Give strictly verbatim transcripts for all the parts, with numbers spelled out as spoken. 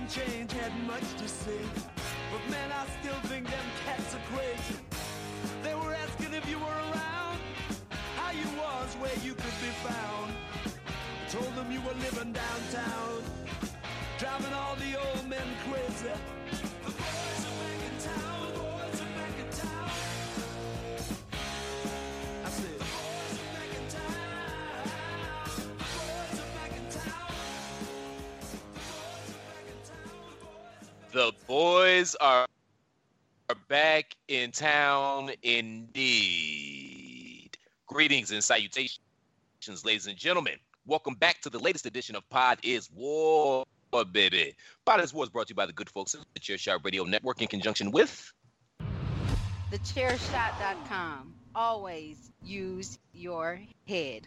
change had much to say. But man, I still think them cats are crazy. They were asking if you were around, how you was, where you could be found. I told them you were living downtown, driving all the old men crazy. The boys are back in town, the boys are back in town. I said, the boys are back in town, the boys are back in town. The boys are are back in town indeed. Greetings and salutations, ladies and gentlemen. Welcome back to the latest edition of Pod is War, baby. Pod is War is brought to you by the good folks at the Chairshot Radio Network in conjunction with the chairshot dot com. Always use your head.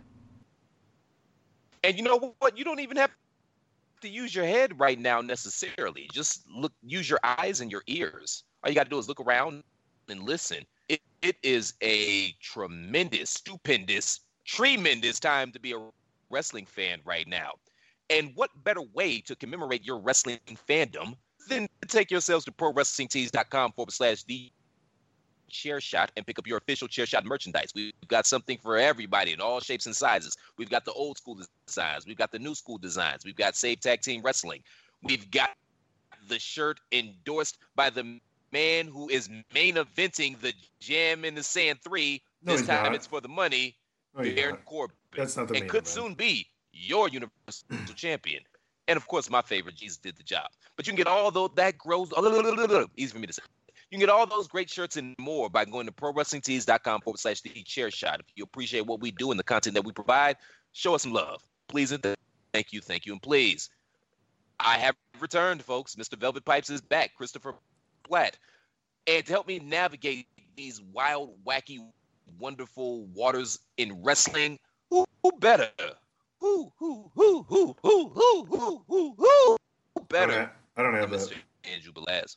And you know what? You don't even have to use your head right now necessarily. Just look, use your eyes and your ears. All you got to do is look around and listen. It, it is a tremendous, stupendous, tremendous time to be a wrestling fan right now. And what better way to commemorate your wrestling fandom than to take yourselves to pro wrestling tees dot com forward slash the Chairshot and pick up your official Chairshot merchandise. We've got something for everybody in all shapes and sizes. We've got the old school designs. We've got the new school designs. We've got Save Tag Team Wrestling. We've got the shirt endorsed by the man who is main eventing the Jam in the Sand three. No, this time not. it's for the money. No, Baron Corbin. That's not the and main could event. soon be your Universal Champion. And of course, my favorite, Jesus did the job. But you can get all those, that grows, easy for me to say. You can get all those great shirts and more by going to pro wrestling tees dot com forward slash the chair shot. If you appreciate what we do and the content that we provide, show us some love. Please and thank you, thank you, and please. I have returned, folks. Mister Velvet Pipes is back, Christopher Platt. And to help me navigate these wild, wacky, wonderful waters in wrestling, who, who better? Who, who, who, who, who, who, who, who, who better? I don't have, I don't have than that. Mister Andrew Belaz.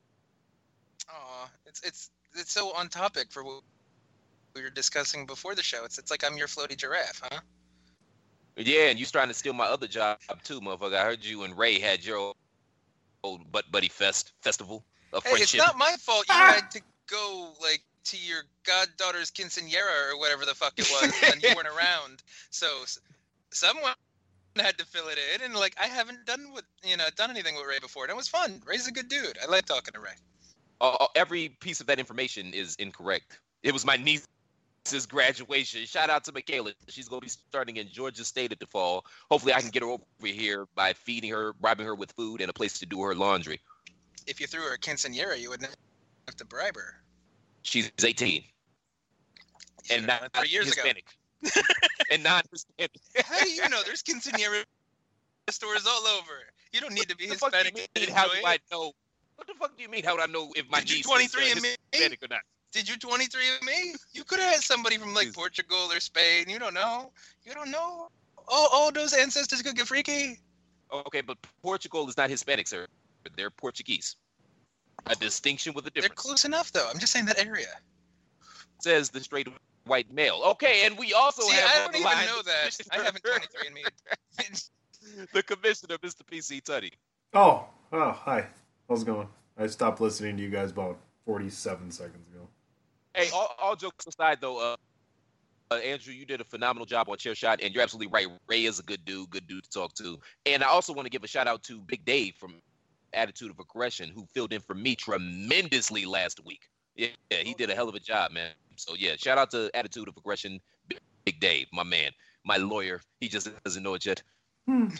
Aw, it's it's it's so on topic for what we were discussing before the show. It's it's like I'm your floaty giraffe, huh? Yeah, and you trying to steal my other job too, motherfucker. I heard you and Ray had your old butt buddy fest festival of Hey, friendship. it's not my fault you had to go like to your goddaughter's quinceañera or whatever the fuck it was, and you weren't around. So s- someone had to fill it in, and like I haven't done with you know done anything with Ray before, and it was fun. Ray's a good dude. I like talking to Ray. Uh, every piece of that information is incorrect. It was my niece's graduation. Shout out to Michaela. She's going to be starting in Georgia State at the fall. Hopefully I can get her over here by feeding her, bribing her with food, and a place to do her laundry. If you threw her a quinceañera, you wouldn't have to bribe her. She's eighteen. You And should've not done it three years ago. Hispanic. and non-Hispanic. How do you know? There's quinceañera stores all over. You don't need to be What the fuck do Hispanic you to mean? How do enjoy I it. know? What the fuck do you mean? How do I know if my Did you niece twenty-three is and uh, me? Hispanic or not? Did you twenty-three and me? You could have had somebody from like Jeez. Portugal or Spain. You don't know. You don't know. Oh, oh, those ancestors could get freaky. Okay, but Portugal is not Hispanic, sir. They're Portuguese. A distinction with a They're difference. close enough, though. I'm just saying that area. Says the straight white male. Okay, and we also See, have I on don't the even line know the that. I commissioner- haven't twenty-three and me. the commissioner, Mister P C Tunney. Oh, oh, hi. How's it going? I stopped listening to you guys about forty-seven seconds ago. Hey, all, all jokes aside, though, uh, uh, Andrew, you did a phenomenal job on Chair Shot, and you're absolutely right. Ray is a good dude, good dude to talk to. And I also want to give a shout out to Big Dave from Attitude of Aggression, who filled in for me tremendously last week. Yeah, yeah, he did a hell of a job, man. So yeah, shout out to Attitude of Aggression, Big, Big Dave, my man, my lawyer. He just doesn't know it yet. Hmm.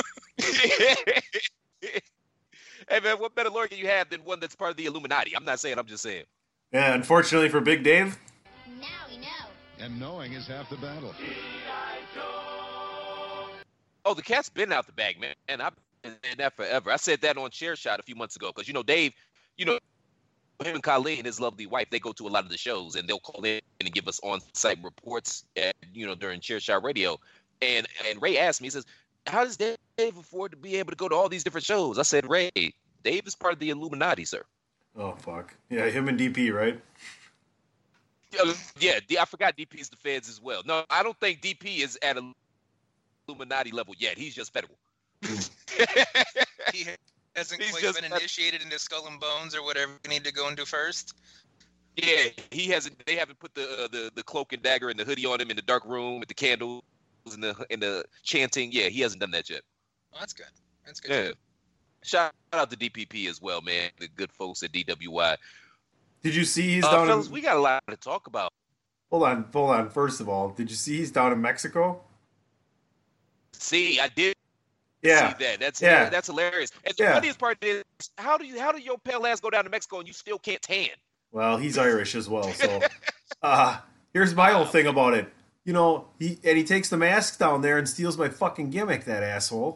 Hey man, what better lawyer can you have than one that's part of the Illuminati? I'm not saying, I'm just saying. Yeah, unfortunately for Big Dave, Now we know. And knowing is half the battle. Oh, the cat's been out the bag, man. And I've been saying that forever. I said that on Chair Shot a few months ago because, you know, Dave, you know, him and Colleen, his lovely wife, they go to a lot of the shows and they'll call in and give us on-site reports, at, you know, during Chair Shot Radio. And and Ray asked me, he says, how does Dave afford to be able to go to all these different shows? I said, Ray, Dave is part of the Illuminati, sir. oh fuck, yeah, him and D P, right? Uh, Yeah, D- I forgot D P's the feds as well. No, I don't think D P is at a Illuminati level yet. He's just federal. He Hasn't He's quite just- been initiated into Skull and Bones or whatever we need to go into first. Yeah, he hasn't. They haven't put the uh, the the cloak and dagger and the hoodie on him in the dark room with the candles and the and the chanting. Yeah, he hasn't done that yet. Oh, that's good. That's good. Yeah. Shout out to D P P as well, man. The good folks at D W Y. Did you see he's Uh, down fellas, in... we got a lot to talk about. Hold on, hold on. First of all, did you see he's down in Mexico? See, I did Yeah. see that. That's Yeah. that's hilarious. And the Yeah. funniest part is, how do you how do your pale ass go down to Mexico and you still can't tan? Well, he's Irish as well, so uh here's my whole thing about it. You know, he and he takes the mask down there and steals my fucking gimmick, that asshole.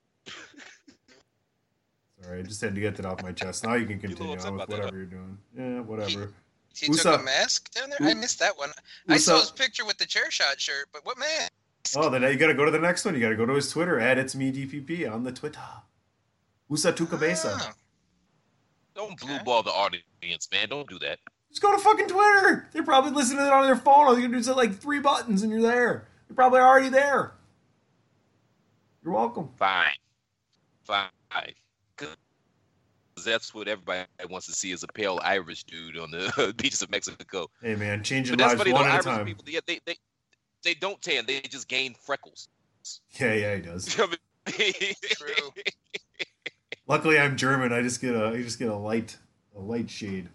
Sorry, I just had to get that off my chest. Now you can continue upset on with about that, whatever you're doing. Yeah, whatever. He Who's took up? a mask down there? Who- I missed that one. I Who's saw up? his picture with the chair shot shirt, but what man? Oh, then you got to go to the next one. You got to go to his Twitter at it's me D P P on the Twitter. Usa tu cabeza. Ah, Don't blue Okay. ball the audience, man. Don't do that. Just go to fucking Twitter. They're probably listening to it on their phone. All you can do is hit like three buttons and you're there. You're probably already there. You're welcome. Fine, fine. 'Cause that's what everybody wants to see is a pale Irish dude on the beaches of Mexico. Hey man, changing But that's lives funny. one Though, at a Irish time. people, yeah, they they they don't tan. They just gain freckles. Yeah, yeah, he does. true. Luckily, I'm German. I just get a, I just get a light, a light shade.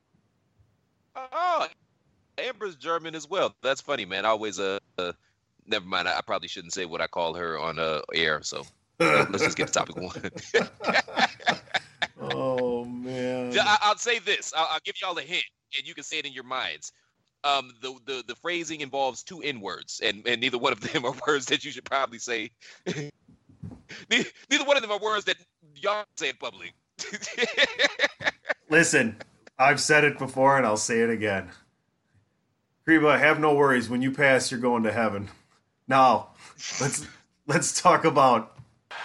Oh, Amber's German as well. That's funny, man. I always uh, uh never mind. I, I probably shouldn't say what I call her on uh air. So uh, let's just get to topic one. Oh man. Yeah, I, I'll say this. I'll, I'll give y'all a hint, and you can say it in your minds. Um, the the the phrasing involves two N words, and and neither one of them are words that you should probably say. neither, neither one of them are words that y'all say in public. Listen, I've said it before and I'll say it again. Kriba, have no worries. When you pass, you're going to heaven. Now, let's let's talk about.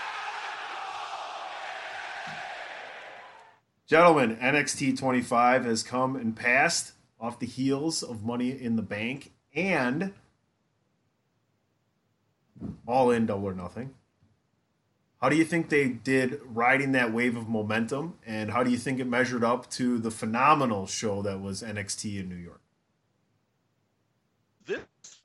Gentlemen, N X T twenty-five has come and passed off the heels of Money in the Bank and All In Double or Nothing. How do you think they did riding that wave of momentum, and how do you think it measured up to the phenomenal show that was N X T in New York? This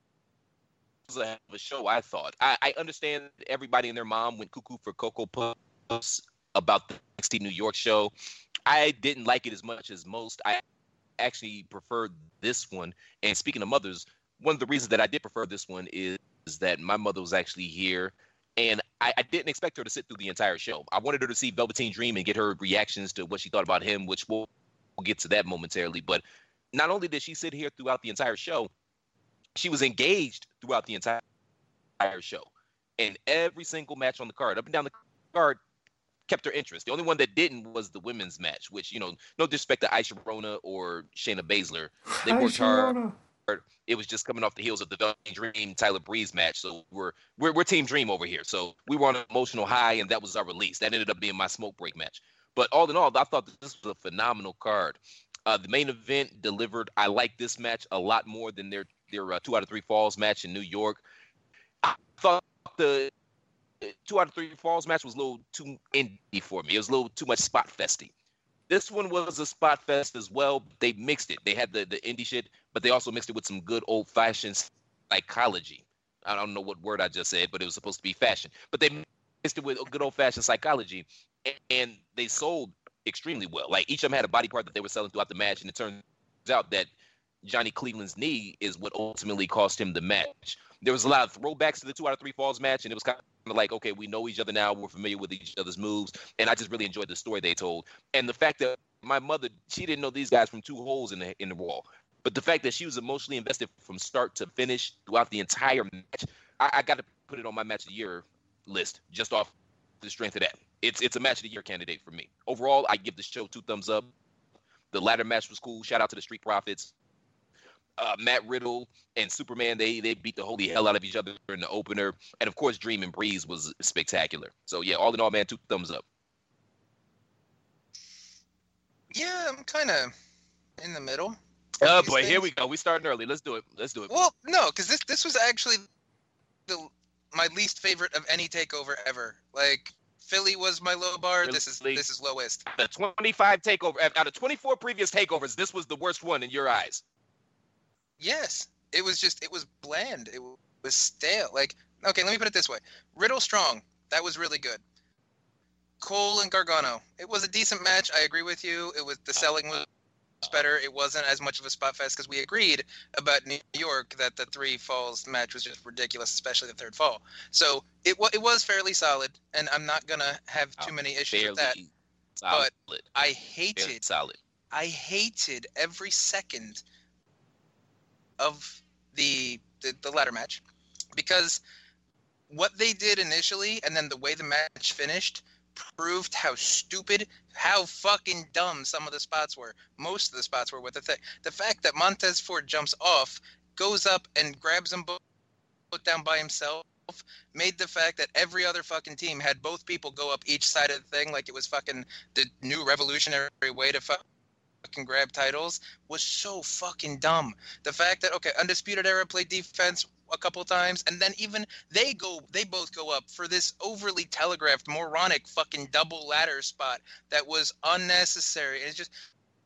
was a hell of a show, I thought. I, I understand everybody and their mom went cuckoo for Cocoa Puffs about the N X T New York show. I didn't like it as much as most. I actually preferred this one. And speaking of mothers, one of the reasons that I did prefer this one is, is that my mother was actually here. And I, I didn't expect her to sit through the entire show. I wanted her to see Velveteen Dream and get her reactions to what she thought about him, which we'll, we'll get to that momentarily. But not only did she sit here throughout the entire show, she was engaged throughout the entire show. And every single match on the card, up and down the card, kept her interest. The only one that didn't was the women's match, which, you know, no disrespect to Aisha Rona or Shayna Baszler. They Hi, worked hard. Sharona. It was just coming off the heels of the Velveteen Dream Tyler Breeze match, so we're we're we're Team Dream over here. So we were on an emotional high, and that was our release. That ended up being my smoke break match. But all in all, I thought this was a phenomenal card. Uh, the main event delivered. I like this match a lot more than their their uh, two out of three falls match in New York. I thought the two out of three falls match was a little too indie for me. It was a little too much spot festy. This one was a spot fest as well. They mixed it. They had the, the indie shit, but they also mixed it with some good old-fashioned psychology. I don't know what word I just said, but it was supposed to be fashion. But they mixed it with good old-fashioned psychology, and, and they sold extremely well. Like, each of them had a body part that they were selling throughout the match, and it turns out that Johnny Cleveland's knee is what ultimately cost him the match. There was a lot of throwbacks to the two out of three falls match, and it was kind of like, okay, we know each other now. We're familiar with each other's moves, and I just really enjoyed the story they told. And the fact that my mother, she didn't know these guys from two holes in the in the wall, but the fact that she was emotionally invested from start to finish throughout the entire match, I, I got to put it on my match of the year list just off the strength of that. It's it's a match of the year candidate for me. Overall, I give the show two thumbs up. The ladder match was cool. Shout out to the Street Profits. Uh, Matt Riddle and Superman, they they beat the holy hell out of each other in the opener. And, of course, Dream and Breeze was spectacular. So, yeah, all in all, man, two thumbs up. Yeah, I'm kind of in the middle. Oh, These boy, here things. we go. We starting early. Let's do it. Let's do it. Well, no, because this this was actually the my least favorite of any takeover ever. Like, Philly was my low bar. Really? This is this is lowest. The twenty-five takeover out of twenty-four previous takeovers, this was the worst one in your eyes. Yes, it was just it was bland. It was stale. Like, okay, let me put it this way: Riddle Strong, that was really good. Cole and Gargano, it was a decent match. I agree with you. It was the selling was better. It wasn't as much of a spot fest because we agreed about New York that the three falls match was just ridiculous, especially the third fall. So it was it was fairly solid, and I'm not gonna have too many issues with that. Solid. But I hated Fairly solid. I hated every second of the, the the ladder match because what they did initially and then the way the match finished proved how stupid, how fucking dumb some of the spots were. Most of the spots were with the thing. The fact that Montez Ford jumps off, goes up and grabs them both down by himself, made the fact that every other fucking team had both people go up each side of the thing like it was fucking the new revolutionary way to fucking grab titles was so fucking dumb. The fact that, okay, Undisputed Era played defense a couple times, and then even they go, they both go up for this overly telegraphed, moronic fucking double ladder spot that was unnecessary. It's just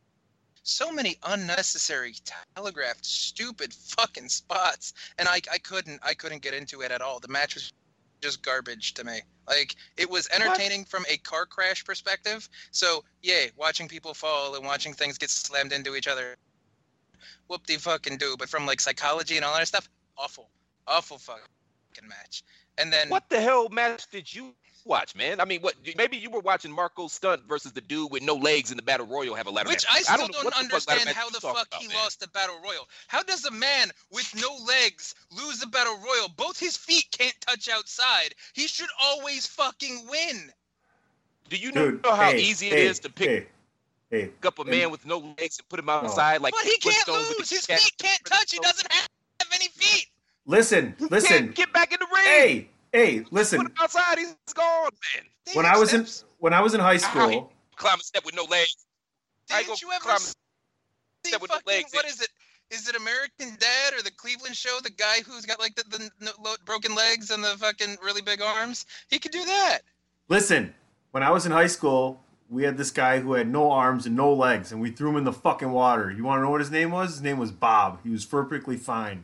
so many unnecessary, telegraphed, stupid fucking spots, and I, I couldn't, I couldn't get into it at all. The match was just garbage to me. Like, it was entertaining what? From a car crash perspective. So, yay, watching people fall and watching things get slammed into each other. Whoop-de-fucking-do. But from, like, psychology and all that stuff, awful. Awful fucking match. And then... What the hell match did you watch, man? I mean, what? Maybe you were watching Marco Stunt versus the dude with no legs in the Battle Royal have a ladder Which match. I still I don't, don't don't understand how the fuck about, he man. lost the Battle Royal. How does a man with no legs lose the Battle Royal? Both his feet can't touch outside. He should always fucking win. Do you Dude, know how hey, easy it hey, is to pick hey, hey, up a man with no legs and put him outside? Like, But he put can't stones with lose. the His cat- feet can't touch. He doesn't have any feet. Listen, listen. Can't get back in the ring. Hey, hey, Put listen. him outside. He's gone, man. When I was in when I was in high How he school, climb a step with no legs. I go Didn't you ever climb a see step with no fucking, legs. what is it? Is it American Dad or the Cleveland Show? The guy who's got like the, the no, lo- broken legs and the fucking really big arms? He could do that. listen. When I was in high school, we had this guy who had no arms and no legs, and we threw him in the fucking water. You want to know what his name was? His name was Bob. He was perfectly fine.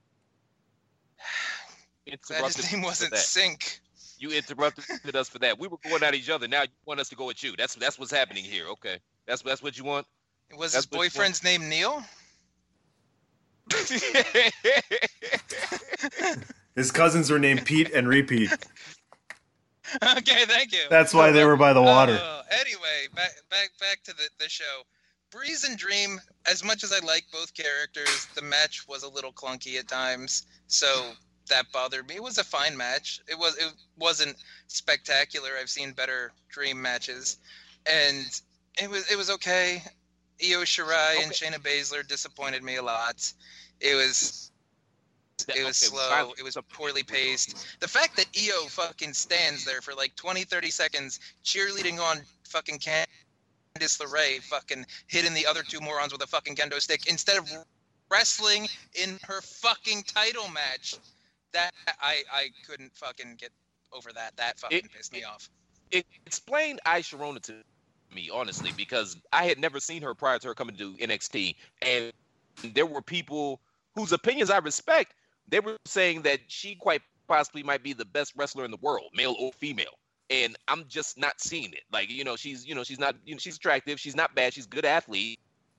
That his name wasn't that. Sink. You interrupted us for that. We were going at each other. Now you want us to go at you. That's that's what's happening here. Okay, that's that's what you want. Was That's his what you boyfriend's name Neil? His cousins were named Pete and Repeat. Okay, thank you. That's why they were by the water. Uh, anyway, back back back to the, the show. Breeze and Dream, as much as I like both characters, the match was a little clunky at times, so that bothered me. It was a fine match. It was it wasn't spectacular. I've seen better Dream matches, and it was it was okay. Io Shirai Okay. and Shayna Baszler disappointed me a lot. It was it was Okay, slow. finally. It was poorly paced. The fact that Io fucking stands there for like twenty, thirty seconds cheerleading on fucking Candice LeRae, fucking hitting the other two morons with a fucking kendo stick instead of wrestling in her fucking title match. That I I couldn't fucking get over that. That fucking It- pissed me off. It explained Ai Sharona to me, honestly, because I had never seen her prior to her coming to N X T, and there were people whose opinions I respect. They were saying that she quite possibly might be the best wrestler in the world, male or female, and I'm just not seeing it. Like, you know, she's you know she's not you know she's attractive, she's not bad, she's a good athlete,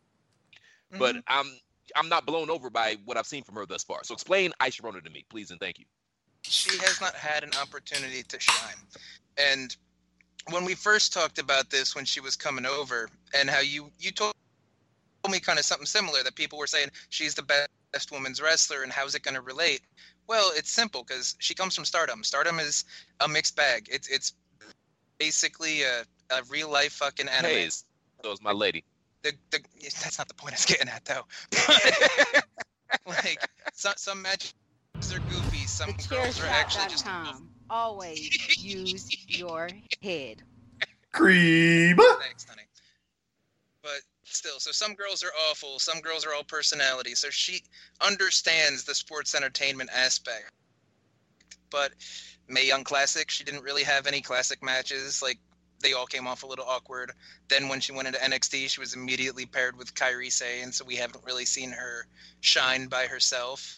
but Mhm. I'm I'm not blown over by what I've seen from her thus far. So explain Ai Sharona to me, please, and thank you. She has not had an opportunity to shine. And when we first talked about this when she was coming over, and how you you told me kind of something similar, that people were saying she's the best women's wrestler and how's it going to relate? Well, it's simple because she comes from Stardom. Stardom is a mixed bag. It's it's basically a, a real life fucking anime. Hey, so is my lady. The, the, that's not the point I was getting at, though. But, like, some, some matches are goofy. Some girls are actually just... TheChairShot dot com. Always use your head. Cream. Thanks, honey. But still, so some girls are awful. Some girls are all personality. So she understands the sports entertainment aspect. but Mae Young Classic, she didn't really have any classic matches. Like, they all came off a little awkward. Then when she went into N X T, she was immediately paired with Kairi Sane, so we haven't really seen her shine by herself.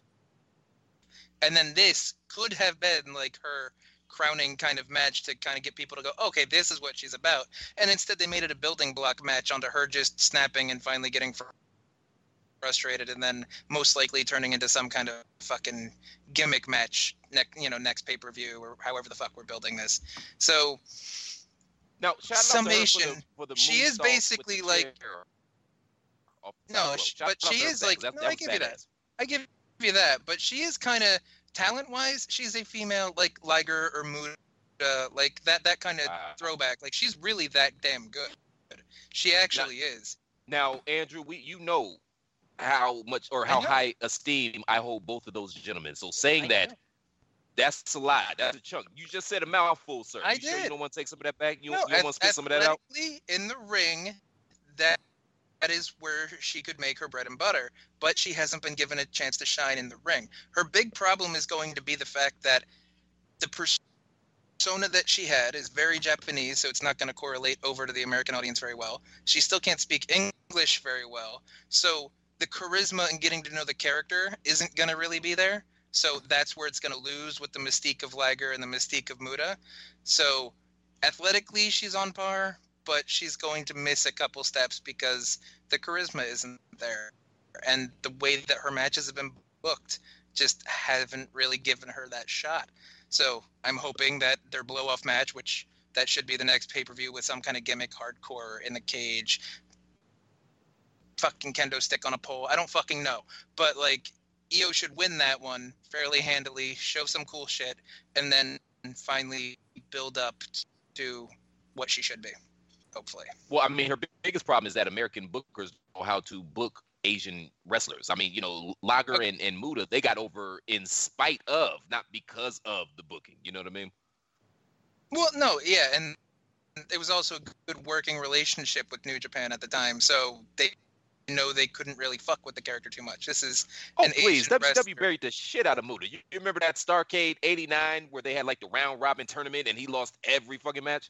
And then this could have been like her crowning kind of match to kind of get people to go, okay, this is what she's about. And instead they made it a building block match onto her just snapping and finally getting frustrated, and then most likely turning into some kind of fucking gimmick match next, you know, next pay-per-view or however the fuck we're building this. So now, shout summation, out to her for the, for the she is moonsault basically with the like, chair off the no, top she, rope. but Shout out she to her is for like, that. no, That I was give you that. badass. I give you that, but she is kind of talent-wise, she's a female like Liger or Muda, like that that kind of Wow. throwback. Like, she's really that damn good. She actually now, is. Now, Andrew, we you know how much or how high esteem I hold both of those gentlemen. So saying I that, know. that's a lot. That's a chunk. You just said a mouthful, sir. I you sure did. you don't want to take some of that back? You, No, you don't want to spit some of that out? athletically, in the ring, that that is where she could make her bread and butter, but she hasn't been given a chance to shine in the ring. Her big problem is going to be the fact that the persona that she had is very Japanese, so it's not going to correlate over to the American audience very well. She still can't speak English very well, so the charisma and getting to know the character isn't going to really be there. So that's where it's going to lose with the mystique of Liger and the mystique of Muda. So athletically, she's on par, but she's going to miss a couple steps because the charisma isn't there. And the way that her matches have been booked just haven't really given her that shot. So I'm hoping that their blow-off match, which that should be the next pay-per-view with some kind of gimmick hardcore in the cage, fucking kendo stick on a pole, I don't fucking know. But, like, Io should win that one fairly handily, show some cool shit, and then finally build up to what she should be, hopefully. Well, I mean, her biggest problem is that American bookers know how to book Asian wrestlers. I mean, you know, Liger and, and Muda, they got over in spite of, not because of the booking. You know what I mean? Well, no, yeah, and it was also a good working relationship with New Japan at the time, so they know they couldn't really fuck with the character too much. This is Oh, an please. Asian W W E wrestler. buried the shit out of Muda. You you remember that Starrcade eighty-nine where they had like the round robin tournament and he lost every fucking match?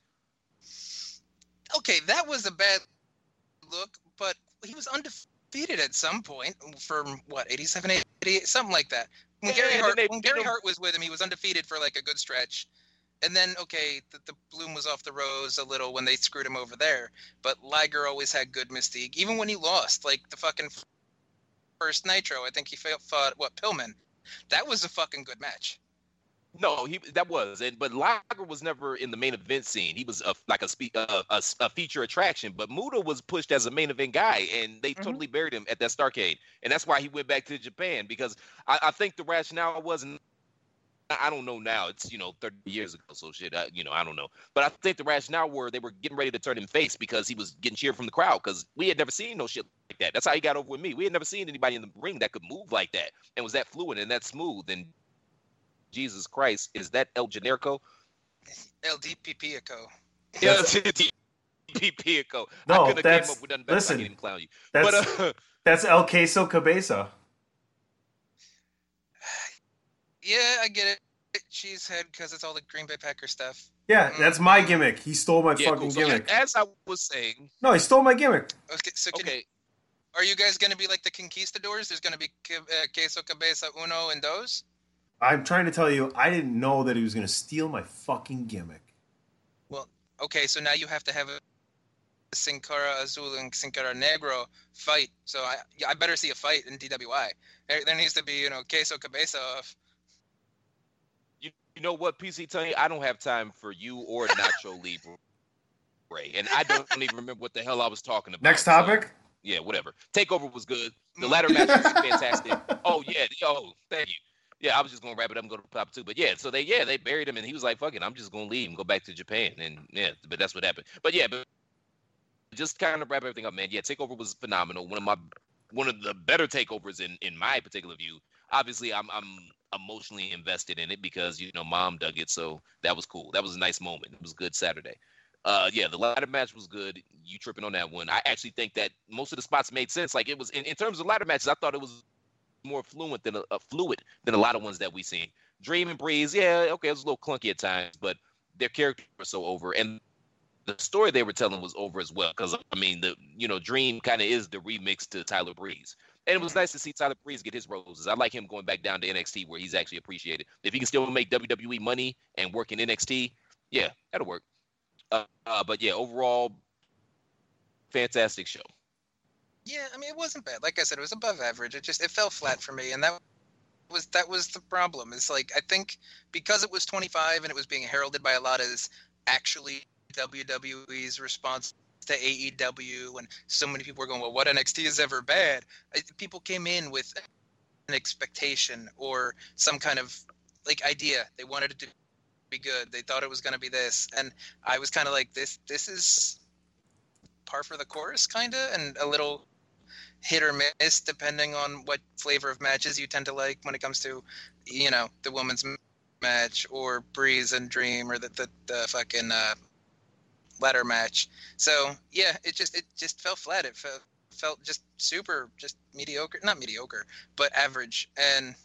Okay, that was a bad look, but he was undefeated at some point from what, eighty-seven, eighty-eight, something like that. When Yeah, Gary and Hart, then they when beat Gary him- Hart was with him, he was undefeated for like a good stretch. And then, okay, the, the bloom was off the rose a little when they screwed him over there. But Liger always had good mystique, even when he lost, like the fucking first Nitro. I think he fought, fought what, Pillman. That was a fucking good match. No, he that was, and but Liger was never in the main event scene. He was a, like a, spe- a, a a feature attraction, but Muda was pushed as a main event guy, and they Mhm. totally buried him at that Starrcade, and that's why he went back to Japan because I, I think the rationale wasn't. I don't know now. It's, you know, thirty years ago, so shit, I, you know, I don't know. But I think the rationale were they were getting ready to turn him face because he was getting cheered from the crowd because we had never seen no shit like that. That's how he got over with me. We had never seen anybody in the ring that could move like that and was that fluid and that smooth. And Jesus Christ, is that El Generico? El D P P Echo. El D P P Echo. I No, couldn't have that's- came up with nothing better. listen, I didn't clown you. That's But uh, that's El Queso Cabeza. Yeah, I get it. Cheesehead because it's all the Green Bay Packer stuff. Yeah, that's my gimmick. He stole my yeah, fucking cool. So gimmick. as I was saying, No, he stole my gimmick. Okay, so can, okay, are you guys going to be like the Conquistadors? There's going to be Ke- uh, Queso, Cabeza, Uno, and Dos? I'm trying to tell you, I didn't know that he was going to steal my fucking gimmick. Well, okay, so now you have to have a Sin Cara Azul and Sin Cara Negro fight. So I yeah, I better see a fight in D W I. There, there needs to be, you know, Queso, Cabeza off. you, you know what, P C Tony, I don't have time for you or Nacho Libre, and I don't even remember what the hell I was talking about. Next so- topic. Yeah, whatever. Takeover was good. The ladder match was fantastic. Oh yeah, oh thank you. Yeah, I was just gonna wrap it up and go to top two. But yeah, so they yeah they buried him and he was like, "Fuck it, I'm just gonna leave and go back to Japan." And yeah, but that's what happened. But yeah, but just kind of wrap everything up, man. Yeah, Takeover was phenomenal. One of my one of the better takeovers in in my particular view. Obviously, I'm I'm emotionally invested in it because you know Mom dug it, so that was cool. That was a nice moment. It was a good Saturday. Uh, yeah, the ladder match was good. You tripping on that one. I actually think that most of the spots made sense. Like it was in, in terms of ladder matches, I thought it was more fluent than a, a fluid than a lot of ones that we seen. Dream and Breeze, yeah, okay, it was a little clunky at times, but their characters were so over, and the story they were telling was over as well. Because I mean, the you know, Dream kind of is the remix to Tyler Breeze, and it was nice to see Tyler Breeze get his roses. I like him going back down to N X T where he's actually appreciated. If he can still make W W E money and work in N X T, yeah, that'll work. Uh, uh, but yeah, overall, fantastic show. Yeah, I mean, it wasn't bad. Like I said, it was above average. It just it fell flat for me, and that was that was the problem. It's like I think because it was twenty-five and it was being heralded by a lot as actually W W E's response to A E W, and so many people were going, well, what N X T is ever bad? I, people came in with an expectation or some kind of like idea. They wanted it to be good. They thought it was going to be this, and I was kind of like, this this is par for the course, kind of, and a little hit or miss depending on what flavor of matches you tend to like when it comes to, you know, the women's match or Breeze and Dream or the the, the fucking uh, ladder match. So yeah, it just it just fell flat. It felt felt just super, just mediocre, not mediocre, but average, and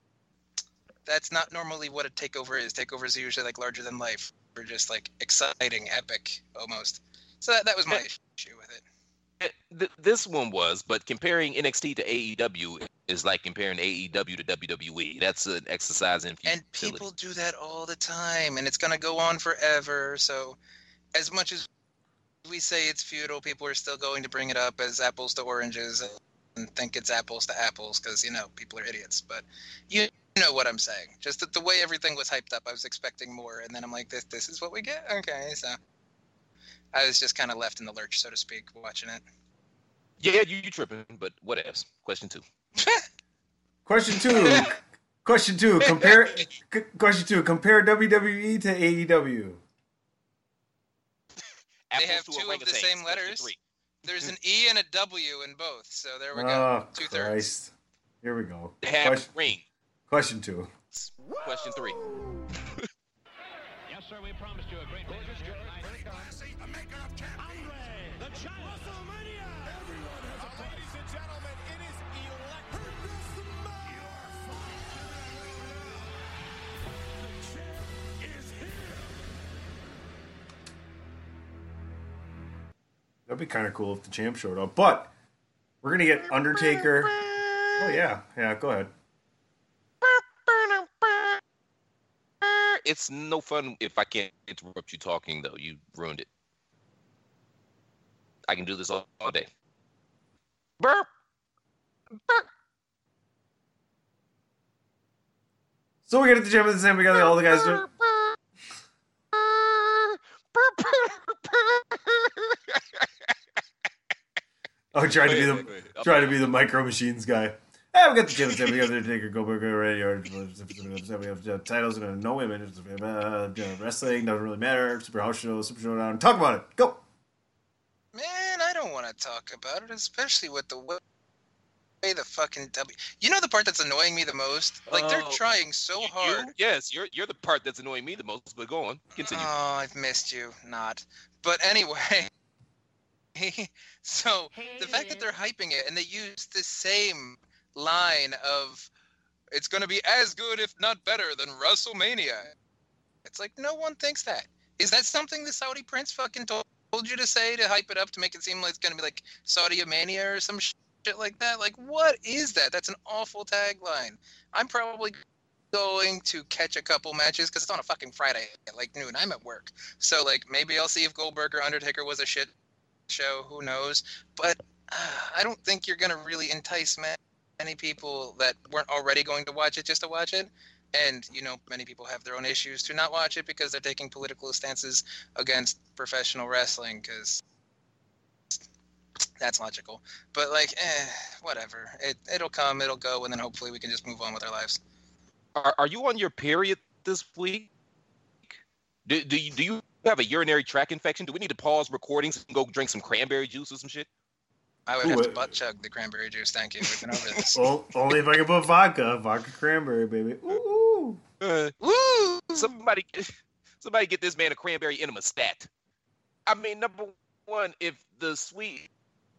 that's not normally what a takeover is. Takeovers are usually like larger than life or just like exciting, epic almost. So that that was my issue with it. This one was, but comparing N X T to A E W is like comparing A E W to W W E. That's an exercise in futility. And people do that all the time, and it's going to go on forever. So as much as we say it's futile, people are still going to bring it up as apples to oranges and think it's apples to apples because, you know, people are idiots. But you know what I'm saying. Just that the way everything was hyped up, I was expecting more, and then I'm like, this, this is what we get? Okay, so I was just kind of left in the lurch, so to speak, watching it. Yeah, you, you tripping, but what else? Question two. Question two. Question two. Compare. c- question two. Compare W W E to A E W. They Apples have to two of the orangutans. same Question letters. three. There's an E and a W in both, so there we go. Oh, Two thirds. Christ. Here we go. They have Question, ring. question two. Question three. Yes, sir, we promised you a great match here tonight. That'd be kind of cool if the champ showed up. But we're gonna get Undertaker. Oh yeah, yeah. Go ahead. It's no fun if I can't interrupt you talking, though. You ruined it. I can do this all, all day. Burp. Burp. So we get at the gym at the same. We got all the guys doing. Oh, trying to be the trying to be the Micro Machines guy. Hey, we got the gym. We got the Undertaker, Goldberg, Radio. We have titles and no women. Uh, wrestling doesn't really matter. Super House Show, Super Showdown. Talk about it. Go. Man, I don't want to talk about it, especially with the way the fucking W. You know the part that's annoying me the most? Like they're Oh, trying so You- hard. yes, you're you're the part that's annoying me the most. But go on, continue. Oh, I've missed you. Not. But anyway. So the fact that they're hyping it and they use the same line of it's going to be as good if not better than WrestleMania. It's like no one thinks that. Is that something the Saudi prince fucking told you to say to hype it up to make it seem like it's going to be like Saudi Mania or some shit like that? Like what is that? That's an awful tagline. I'm probably going to catch a couple matches because it's on a fucking Friday at like noon. I'm at work. So like maybe I'll see if Goldberg or Undertaker was a shit show, who knows, but uh, I don't think you're going to really entice many people that weren't already going to watch it just to watch it, and you know many people have their own issues to not watch it because they're taking political stances against professional wrestling, because that's logical, but like eh, whatever, it, it'll come, it'll go, and then hopefully we can just move on with our lives. Are, are you on your period this week? Do, do you do you have a urinary tract infection? Do we need to pause recordings and go drink some cranberry juice or some shit? I would Ooh, have to it- butt chug the cranberry juice, thank you. We've been over this. Well, only if I can put vodka, vodka cranberry, baby. Ooh. Uh, Woo! somebody, somebody get this man a cranberry enema stat. I mean, number one, if the sweet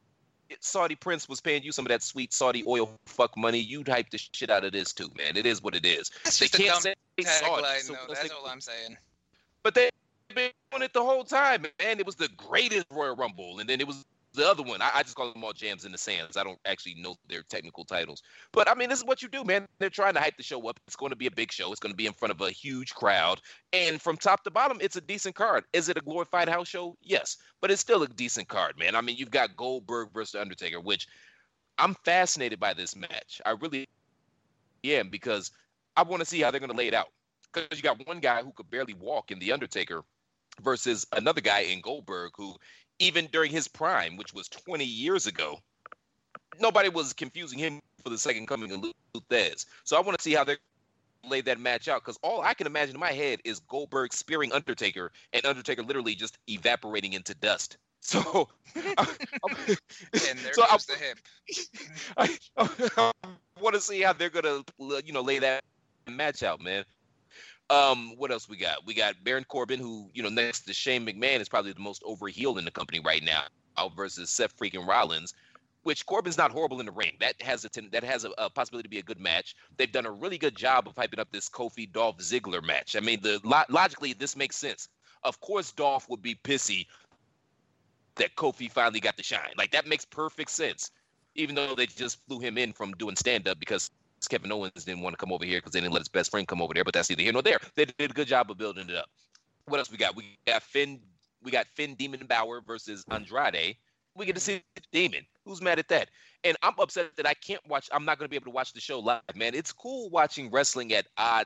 Saudi Prince was paying you some of that sweet Saudi oil fuck money, you'd hype the shit out of this too, man. It is what it is. That's They just a can't dumb say Saudi, tagline, so though. let's That's say- all I'm saying. But they've been doing it the whole time, man. It was the greatest Royal Rumble, and then it was the other one. I, I just call them all jams in the sands. I don't actually know their technical titles. But, I mean, this is what you do, man. They're trying to hype the show up. It's going to be a big show. It's going to be in front of a huge crowd. And from top to bottom, it's a decent card. Is it a glorified house show? Yes. But it's still a decent card, man. I mean, you've got Goldberg versus The Undertaker, which I'm fascinated by this match. I really am, because I want to see how they're going to lay it out. Because you got one guy who could barely walk in The Undertaker versus another guy in Goldberg who, even during his prime, which was twenty years ago, nobody was confusing him for the second coming of Luthez. So I want to see how they lay that match out, because all I can imagine in my head is Goldberg spearing Undertaker and Undertaker literally just evaporating into dust. So, I, I, And there so I, goes the hip. I, I want to see how they're gonna, you know, lay that match out, man. Um, what else we got? We got Baron Corbin, who, you know, next to Shane McMahon is probably the most over heel in the company right now, versus Seth freaking Rollins, which Corbin's not horrible in the ring. That has a ten, that has a, a possibility to be a good match. They've done a really good job of hyping up this Kofi Dolph Ziggler match. I mean, the lo- logically this makes sense. Of course, Dolph would be pissy that Kofi finally got the shine. Like, that makes perfect sense, even though they just flew him in from doing stand-up because Kevin Owens didn't want to come over here because they didn't let his best friend come over there, but that's neither here nor there. They did a good job of building it up. What else we got? We got Finn. We got Finn Demon Balor versus Andrade. We get to see Demon. Who's mad at that? And I'm upset that I can't watch. I'm not going to be able to watch the show live, man. It's cool watching wrestling at odd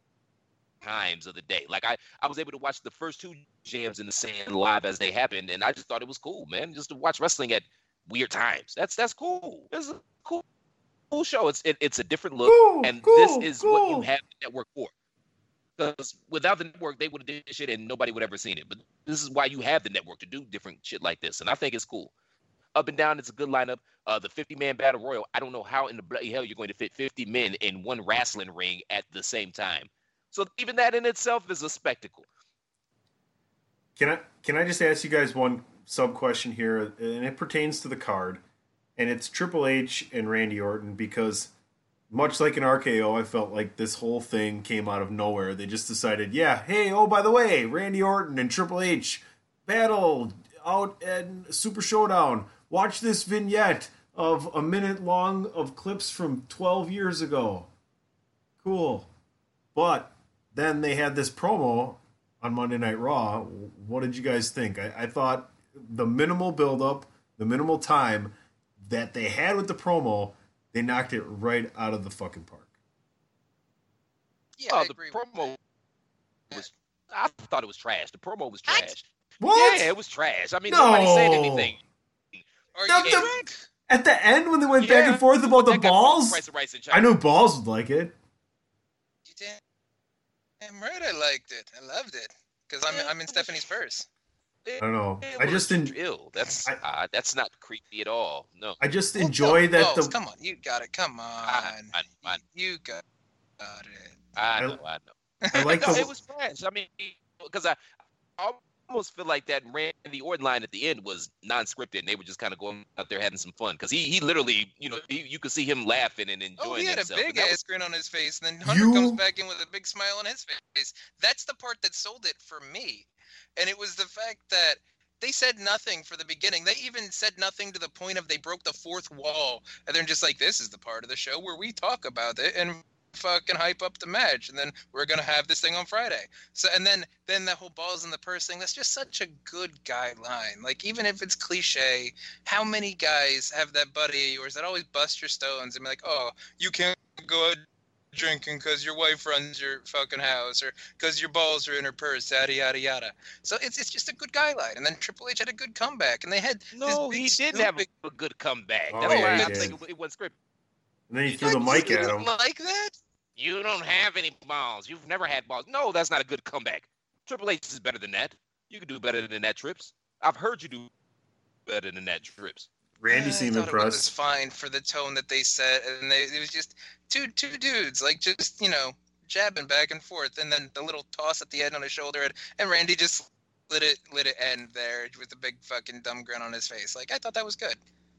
times of the day. Like I, I was able to watch the first two jams in the sand live as they happened, and I just thought it was cool, man. Just to watch wrestling at weird times. That's that's cool. It's a cool. Cool show. It's it, it's a different look, Cool, and cool, this is cool. what you have the network for. Because without the network, they would have did shit and nobody would have ever seen it. But this is why you have the network, to do different shit like this, and I think it's cool. Up and down, it's a good lineup. Uh, the fifty-man battle royal. I don't know how in the bloody hell you're going to fit fifty men in one wrestling ring at the same time. So even that in itself is a spectacle. Can I can I just ask you guys one sub question here, and it pertains to the card, and it's Triple H and Randy Orton, because much like an R K O, I felt like this whole thing came out of nowhere. They just decided, yeah, hey, oh, by the way, Randy Orton and Triple H battle out at Super Showdown. Watch this vignette of a minute long of clips from twelve years ago. Cool. But then they had this promo on Monday Night Raw. What did you guys think? I, I thought the minimal build-up, the minimal time that they had with the promo, they knocked it right out of the fucking park. Yeah, Oh, I the agree with promo was. I thought it was trash. The promo was What? trash. What? Yeah, it was trash. I mean, No. nobody said anything. Are No, you the- kidding? At the end, when they went Yeah, back and forth about the That guy balls, Price of Rice in China. I knew balls would like it. You damn, damn right I liked it. I loved it. Because I'm, I'm in Stephanie's purse. I don't know. It I was just en- ill. That's I- uh, that's not creepy at all. No. I just Well, enjoy no, that balls, the Come on, you got it. Come on. I, I, I, You got got it. I know. I know. I like No, the it was trash. I mean, because I, I almost feel like that Randy Orton line at the end was non-scripted, and they were just kind of going out there having some fun. Because he, he literally, you know, he, you could see him laughing and enjoying Oh, he had himself. a And big that ass was- grin on his face, and then Hunter You- comes back in with a big smile on his face. That's the part that sold it for me. And it was the fact that they said nothing for the beginning. They even said nothing to the point of they broke the fourth wall. And they're just like, this is the part of the show where we talk about it and fucking hype up the match. And then we're going to have this thing on Friday. So, and then, then the whole balls in the purse thing, that's just such a good guideline. Like, even if it's cliche, how many guys have that buddy of yours that always bust your stones and be like, oh, you can't go out drinking because your wife runs your fucking house or because your balls are in her purse, yada, yada, yada. So it's it's just a good guideline. And then Triple H had a good comeback. And they had No, this big he didn't have stupid- a good comeback. Oh, That's yeah, why he I'm did. saying it wasn't scripted. and then he threw the Like, mic you at didn't him. like that? You don't have any balls. You've never had balls. No, that's not a good comeback. Triple H is better than that. You can do better than that, Trips. I've heard you do better than that, Trips. Randy I seemed thought It was impressed. fine for the tone that they set, and they, it was just two two dudes, like just you know jabbing back and forth, and then the little toss at the end on his shoulder, and, and Randy just let it let it end there with a big fucking dumb grin on his face. Like I thought that was good.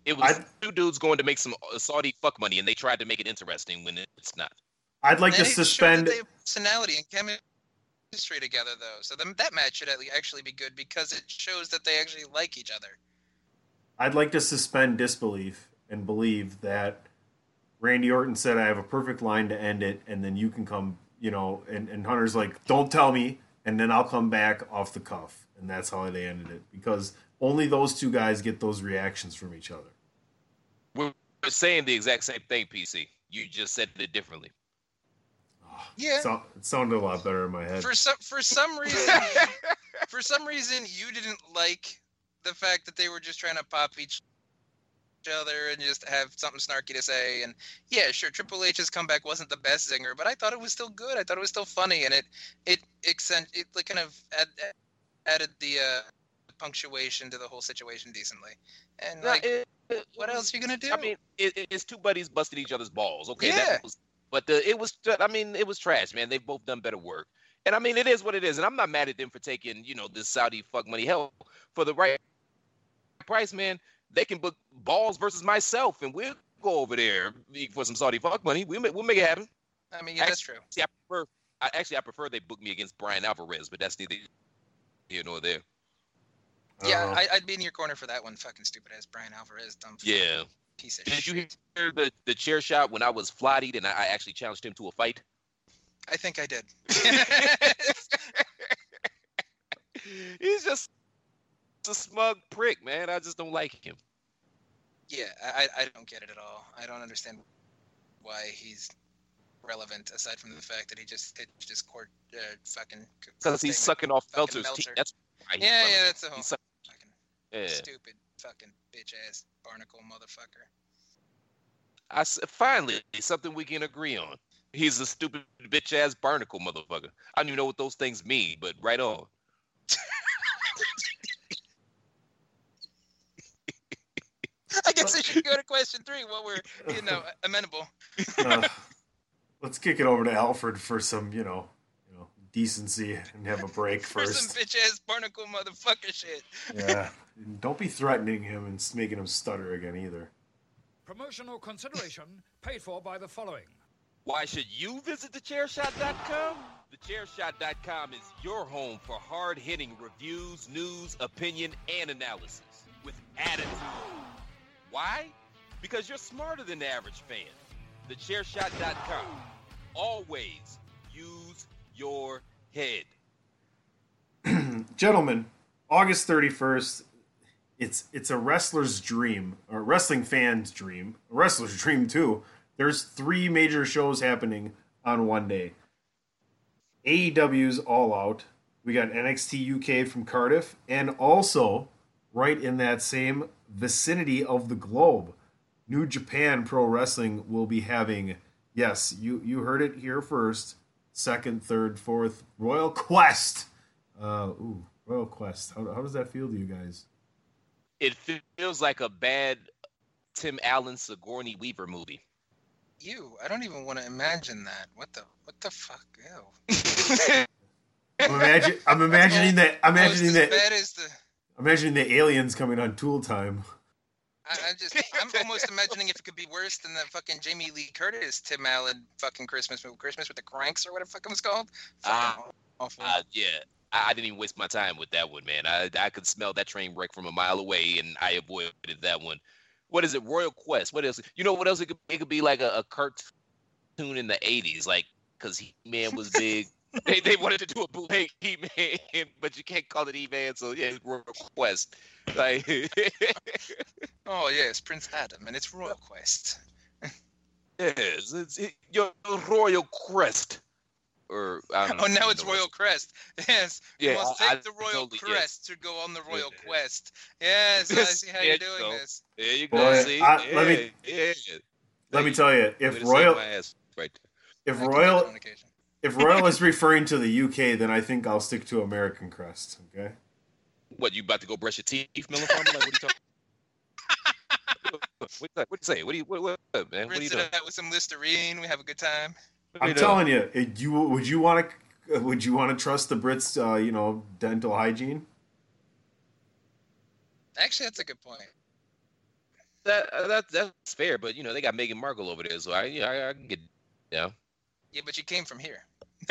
It was I'd- two dudes going to make some Saudi fuck money, and they tried to make it interesting when it's not. I'd like They to showed that suspend. they have personality and chemistry together, though. So then that match should at least actually be good because it shows that they actually like each other. I'd like to suspend disbelief and believe that Randy Orton said, "I have a perfect line to end it," and then you can come, you know, and, and Hunter's like, "Don't tell me," and then I'll come back off the cuff, and that's how they ended it because only those two guys get those reactions from each other. We're saying the exact same thing, P C. You just said it differently. Yeah. So, it sounded a lot better in my head. For some for some reason, for some reason, you didn't like the fact that they were just trying to pop each other and just have something snarky to say. And yeah, sure, Triple H's comeback wasn't the best zinger, but I thought it was still good. I thought it was still funny, and it it accent it like kind of add, added the uh, punctuation to the whole situation decently. And like, it, it, what else are you gonna do? I mean, it, it- it's two buddies busted each other's balls. Okay, Yeah. that was, but the, it was. I mean, it was trash, man. They've both done better work, and I mean, it is what it is. And I'm not mad at them for taking, you know, this Saudi fuck money. Hell, for the right price, man, they can book Balls versus myself, and we'll go over there for some Saudi fuck money. We'll make, we'll make it happen. I mean, yeah, that's true. Actually, I prefer. I, actually, I prefer they book me against Brian Alvarez, but that's neither here nor there. Yeah, Uh, I, I'd be in your corner for that one. Fucking stupid ass Brian Alvarez, dumb Yeah. piece of Did you shit. hear the, the chair shot when I was flighted and I, I actually challenged him to a fight? I think I did. He's just a smug prick, man. I just don't like him. Yeah, I, I don't get it at all. I don't understand why he's relevant, aside from the fact that he just pitched his court uh, fucking... Because thing he's with sucking off fucking Meltzer's teeth. Meltzer. That's why he's Yeah, relevant. yeah, that's the whole He's suck- fucking yeah. stupid fucking bitch-ass barnacle motherfucker. I s- finally, something we can agree on. He's a stupid bitch-ass barnacle motherfucker. I don't even know what those things mean, but right on. I guess I should go to question three while we're, you know, amenable. uh, let's kick it over to Alfred for some, you know, you know, decency and have a break For some first. bitch-ass barnacle motherfucker shit. Yeah, and don't be threatening him and s- making him stutter again either. Promotional consideration paid for by the following. Why should you visit the chair shot dot com? the chair shot dot com is your home for hard-hitting reviews, news, opinion, and analysis with attitude. Why? Because you're smarter than the average fan. the chair shot dot com. Always use your head. Gentlemen, August thirty-first, it's it's a wrestler's dream, or a wrestling fan's dream, a wrestler's dream too. There's three major shows happening on one day. A E W's All Out. We got N X T U K from Cardiff, and also right in that same vicinity of the globe, New Japan Pro Wrestling will be having, yes, you you heard it here first, second, third, fourth, Royal Quest. Uh, ooh, Royal Quest. How, how does that feel to you guys? It feels like a bad Tim Allen Sigourney Weaver movie. You, I don't even want to imagine that. What the, what the fuck? Ew. I'm, imagine, I'm imagining that. I'm Almost imagining as that. bad as the. I'm imagining the aliens coming on Tool Time. I, I just, I'm almost imagining if it could be worse than that fucking Jamie Lee Curtis, Tim Allen fucking Christmas movie, Christmas with the Cranks or whatever the fuck it was called. Fucking awful. Uh, yeah, I, I didn't even waste my time with that one, man. I I could smell that train wreck from a mile away, and I avoided that one. What is it? Royal Quest. What else? You know what else? It could, it could be like a, a cartoon in the eighties, like, because He-Man was big. they they wanted to do a bootleg He-Man, but you can't call it He-Man, so yeah, it's Royal Quest. Like, Oh yeah, it's Prince Adam, and it's Royal Quest. yes, it's it, your Royal Crest. Or I don't Oh, know, now you it's know, Royal Crest. Yes, Yeah, you must I- take I the Royal totally get it. Crest to go on the Royal Yeah. Quest. Yes, I see how There you're you doing go. this. There you go. Boy, see, I- yeah, let me- yeah. Let me tell you, Way if to save Royal, my ass right if I can do Royal, that on occasion. if Royal is referring to the U K, then I think I'll stick to American Crest. Okay. there. What, you about to go brush your teeth, Miller Farmer? Like, what are you talking? What you what you say? What do you what, what man? What are you Rinse doing? it out with some Listerine. We have a good time. What are I'm you doing? telling you, it, you would you want to would you want to trust the Brits? Uh, you know, dental hygiene. Actually, that's a good point. that uh, that that's fair, but you know they got Meghan Markle over there, so I yeah I, I can get down. Yeah, but she came from here.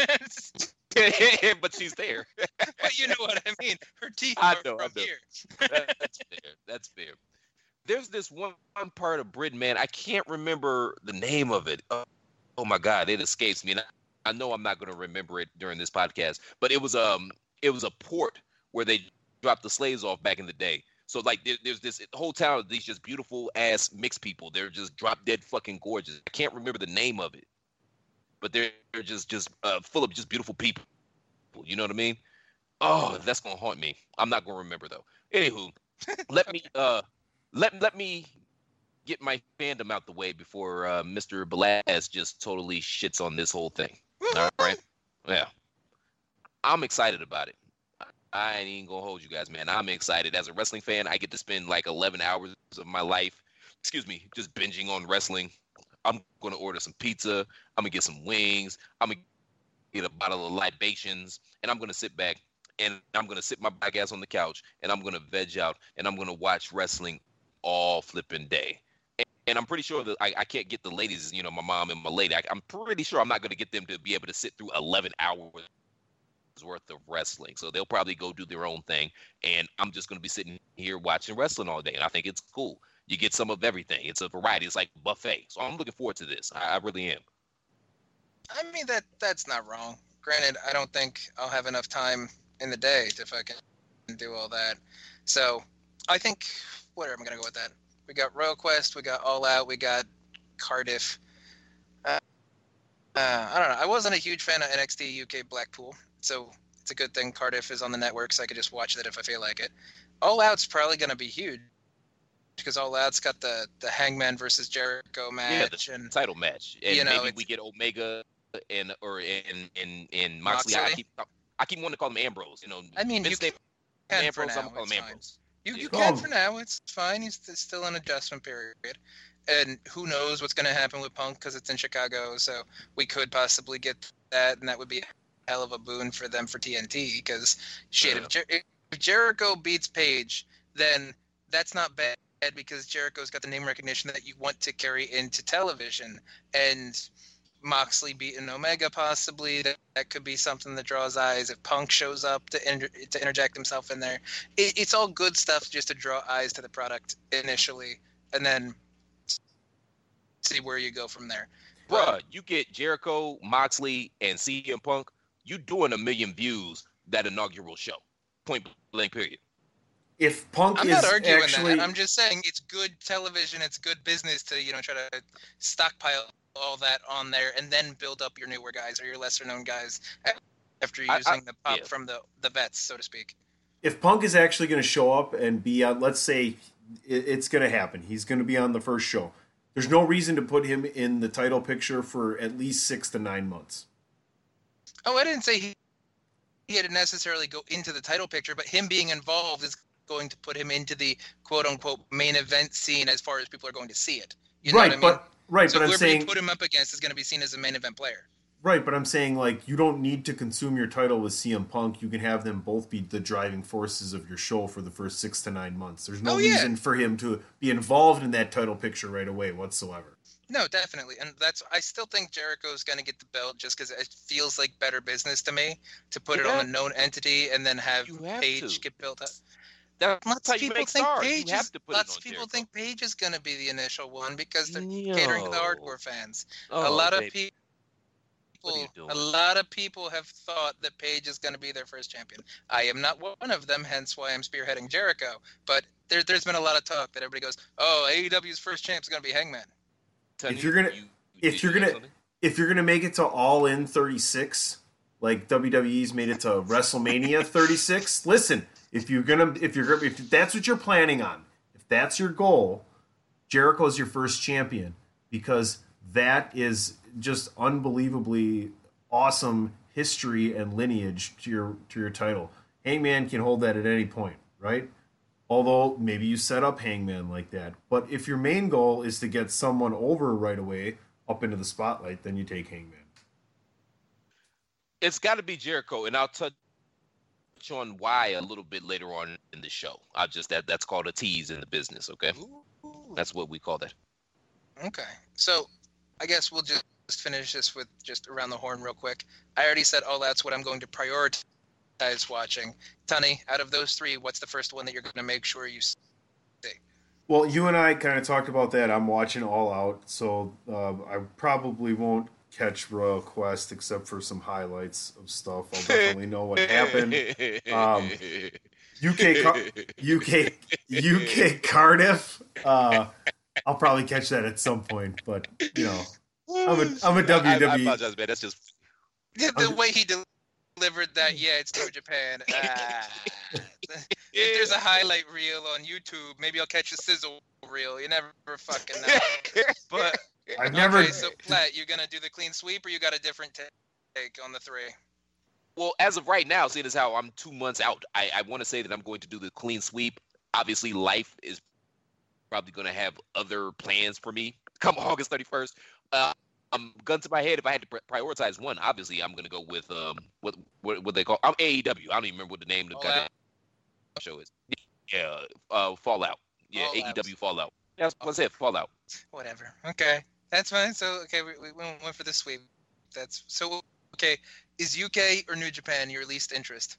But she's there. But you know what I mean. Her teeth I are know, I from know. here. That- that's fair. That's fair. There's this one, one part of Britain, man. I can't remember the name of it. Oh, oh my God, it escapes me. And I, I know I'm not going to remember it during this podcast, but it was um it was a port where they dropped the slaves off back in the day. So like there, there's this whole town of these just beautiful ass mixed people. They're just drop dead fucking gorgeous. I can't remember the name of it, but they're, they're just just uh, full of just beautiful people. You know what I mean? Oh, that's gonna haunt me. I'm not gonna remember though. Anywho, let me uh let let me get my fandom out the way before uh, Mister Belaz just totally shits on this whole thing. All right? Yeah, I'm excited about it. I ain't even gonna hold you guys, man. I'm excited. As a wrestling fan, I get to spend like eleven hours of my life, excuse me, just binging on wrestling. I'm gonna order some pizza. I'm gonna get some wings. I'm gonna get a bottle of libations, and I'm gonna sit back and I'm gonna sit my black ass on the couch, and I'm gonna veg out, and I'm gonna watch wrestling all flipping day. And, and I'm pretty sure that I, I can't get the ladies, you know, my mom and my lady. I, I'm pretty sure I'm not gonna get them to be able to sit through eleven hours worth of wrestling. So they'll probably go do their own thing, and I'm just gonna be sitting here watching wrestling all day, and I think it's cool. You get some of everything. It's a variety. It's like a buffet. So I'm looking forward to this. I, I really am. I mean, that that's not wrong. Granted, I don't think I'll have enough time in the day to fucking do all that. So I think, whatever, I'm going to go with that. We got Royal Quest, we got All Out, we got Cardiff. Uh, uh, I don't know. I wasn't a huge fan of N X T U K Blackpool, so it's a good thing Cardiff is on the network, so I could just watch that if I feel like it. All Out's probably going to be huge, because All Out's got the, the Hangman versus Jericho match. Yeah, the and title match. And you know, maybe we get Omega and or in in in Moxley. Moxley? I keep I keep wanting to call him Ambrose. You know, I mean, you Vince can name for Ambrose. now, I'm gonna call it's him fine. Ambrose. You, you Yeah. can Oh. for now. It's fine. He's st- still in adjustment period. And who knows what's going to happen with Punk, because it's in Chicago. So we could possibly get that, and that would be a hell of a boon for them for T N T. Because, shit, Yeah. if, Jer- if Jericho beats Page, then that's not bad, because Jericho's got the name recognition that you want to carry into television. And Moxley beating Omega, possibly, that, that could be something that draws eyes. If Punk shows up to inter- to interject himself in there, it, it's all good stuff just to draw eyes to the product initially, and then see where you go from there. Bruh, you get Jericho, Moxley, and C M Punk, you doing a million views that inaugural show. Point blank, period. If Punk I'm is not arguing actually, that. I'm just saying it's good television. It's good business to, you know, try to stockpile all that on there and then build up your newer guys or your lesser known guys after I- using I- the pop yeah. from the, the vets, so to speak. if Punk is actually going to show up and be on, let's say it, it's going to happen, he's going to be on the first show. There's no reason to put him in the title picture for at least six to nine months. Oh, I didn't say he, he had to necessarily go into the title picture, but him being involved is going to put him into the quote-unquote main event scene as far as people are going to see it. You know right, what I mean? but right, so but I'm whoever saying you put him up against is going to be seen as a main event player. right, but I'm saying like you don't need to consume your title with C M Punk. You can have them both be the driving forces of your show for the first six to nine months. There's no Oh, yeah. reason for him to be involved in that title picture right away whatsoever. No, definitely, and that's. I still think Jericho's going to get the belt just because it feels like better business to me to put it Yeah. on a known entity and then have, You have Paige to. get built up. That's Lots how of you people make think stars. Paige You have is. to put Lots it on of people Jericho. think Paige is going to be the initial one because they're Yo. catering to the hardcore fans. Oh, a lot of baby. What are you people, doing? a lot of people have thought that Paige is going to be their first champion. I am not one of them, hence why I'm spearheading Jericho. But there, there's been a lot of talk that everybody goes, "Oh, A E W's first champ is going to be Hangman." Tony, If you're gonna- you- if did you're you have gonna- something? If you're gonna make it to All In thirty-six, like W W E's made it to WrestleMania thirty-six, listen, if you're gonna if you're gonna if that's what you're planning on, if that's your goal, Jericho's your first champion because that is just unbelievably awesome history and lineage to your to your title. Hangman can hold that at any point, right? Although maybe you set up Hangman like that. But if your main goal is to get someone over right away up into the spotlight, then you take Hangman. It's got to be Jericho, and I'll touch on why a little bit later on in the show. I'll just that that's called a tease in the business, okay? Ooh, That's what we call that. Okay. So I guess we'll just finish this with just around the horn real quick. I already said All Out's what I'm going to prioritize watching. Tunny, out of those three, what's the first one that you're going to make sure you see? Well, you and I kind of talked about that. I'm watching All Out, so uh, I probably won't catch Royal Quest except for some highlights of stuff. I'll definitely know what happened. Um, U K, Car- U K, U K Cardiff. Uh, I'll probably catch that at some point, but you know, I'm a I'm a W W E. I, I apologize, man. That's just the, the way he delivered that. Yeah, it's New Japan. Ah. If there's a highlight reel on YouTube, maybe I'll catch a sizzle reel. You never fucking know. But I've never. Okay, so Platt, you gonna do the clean sweep, or you got a different take on the three? Well, as of right now, seeing as how I'm two months out, I, I want to say that I'm going to do the clean sweep. Obviously, life is probably going to have other plans for me come August thirty-first. Uh, I'm gun to my head. If I had to prioritize one, obviously I'm going to go with um what what what they call I'm A E W. I don't even remember what the name of the goddamn show is. Yeah, uh, Fallout. Yeah, All A E W out. Fallout. That's what's it. Fallout. Whatever. Okay, that's fine. So okay, we, we went for the sweep. That's so okay. Is U K or New Japan your least interest?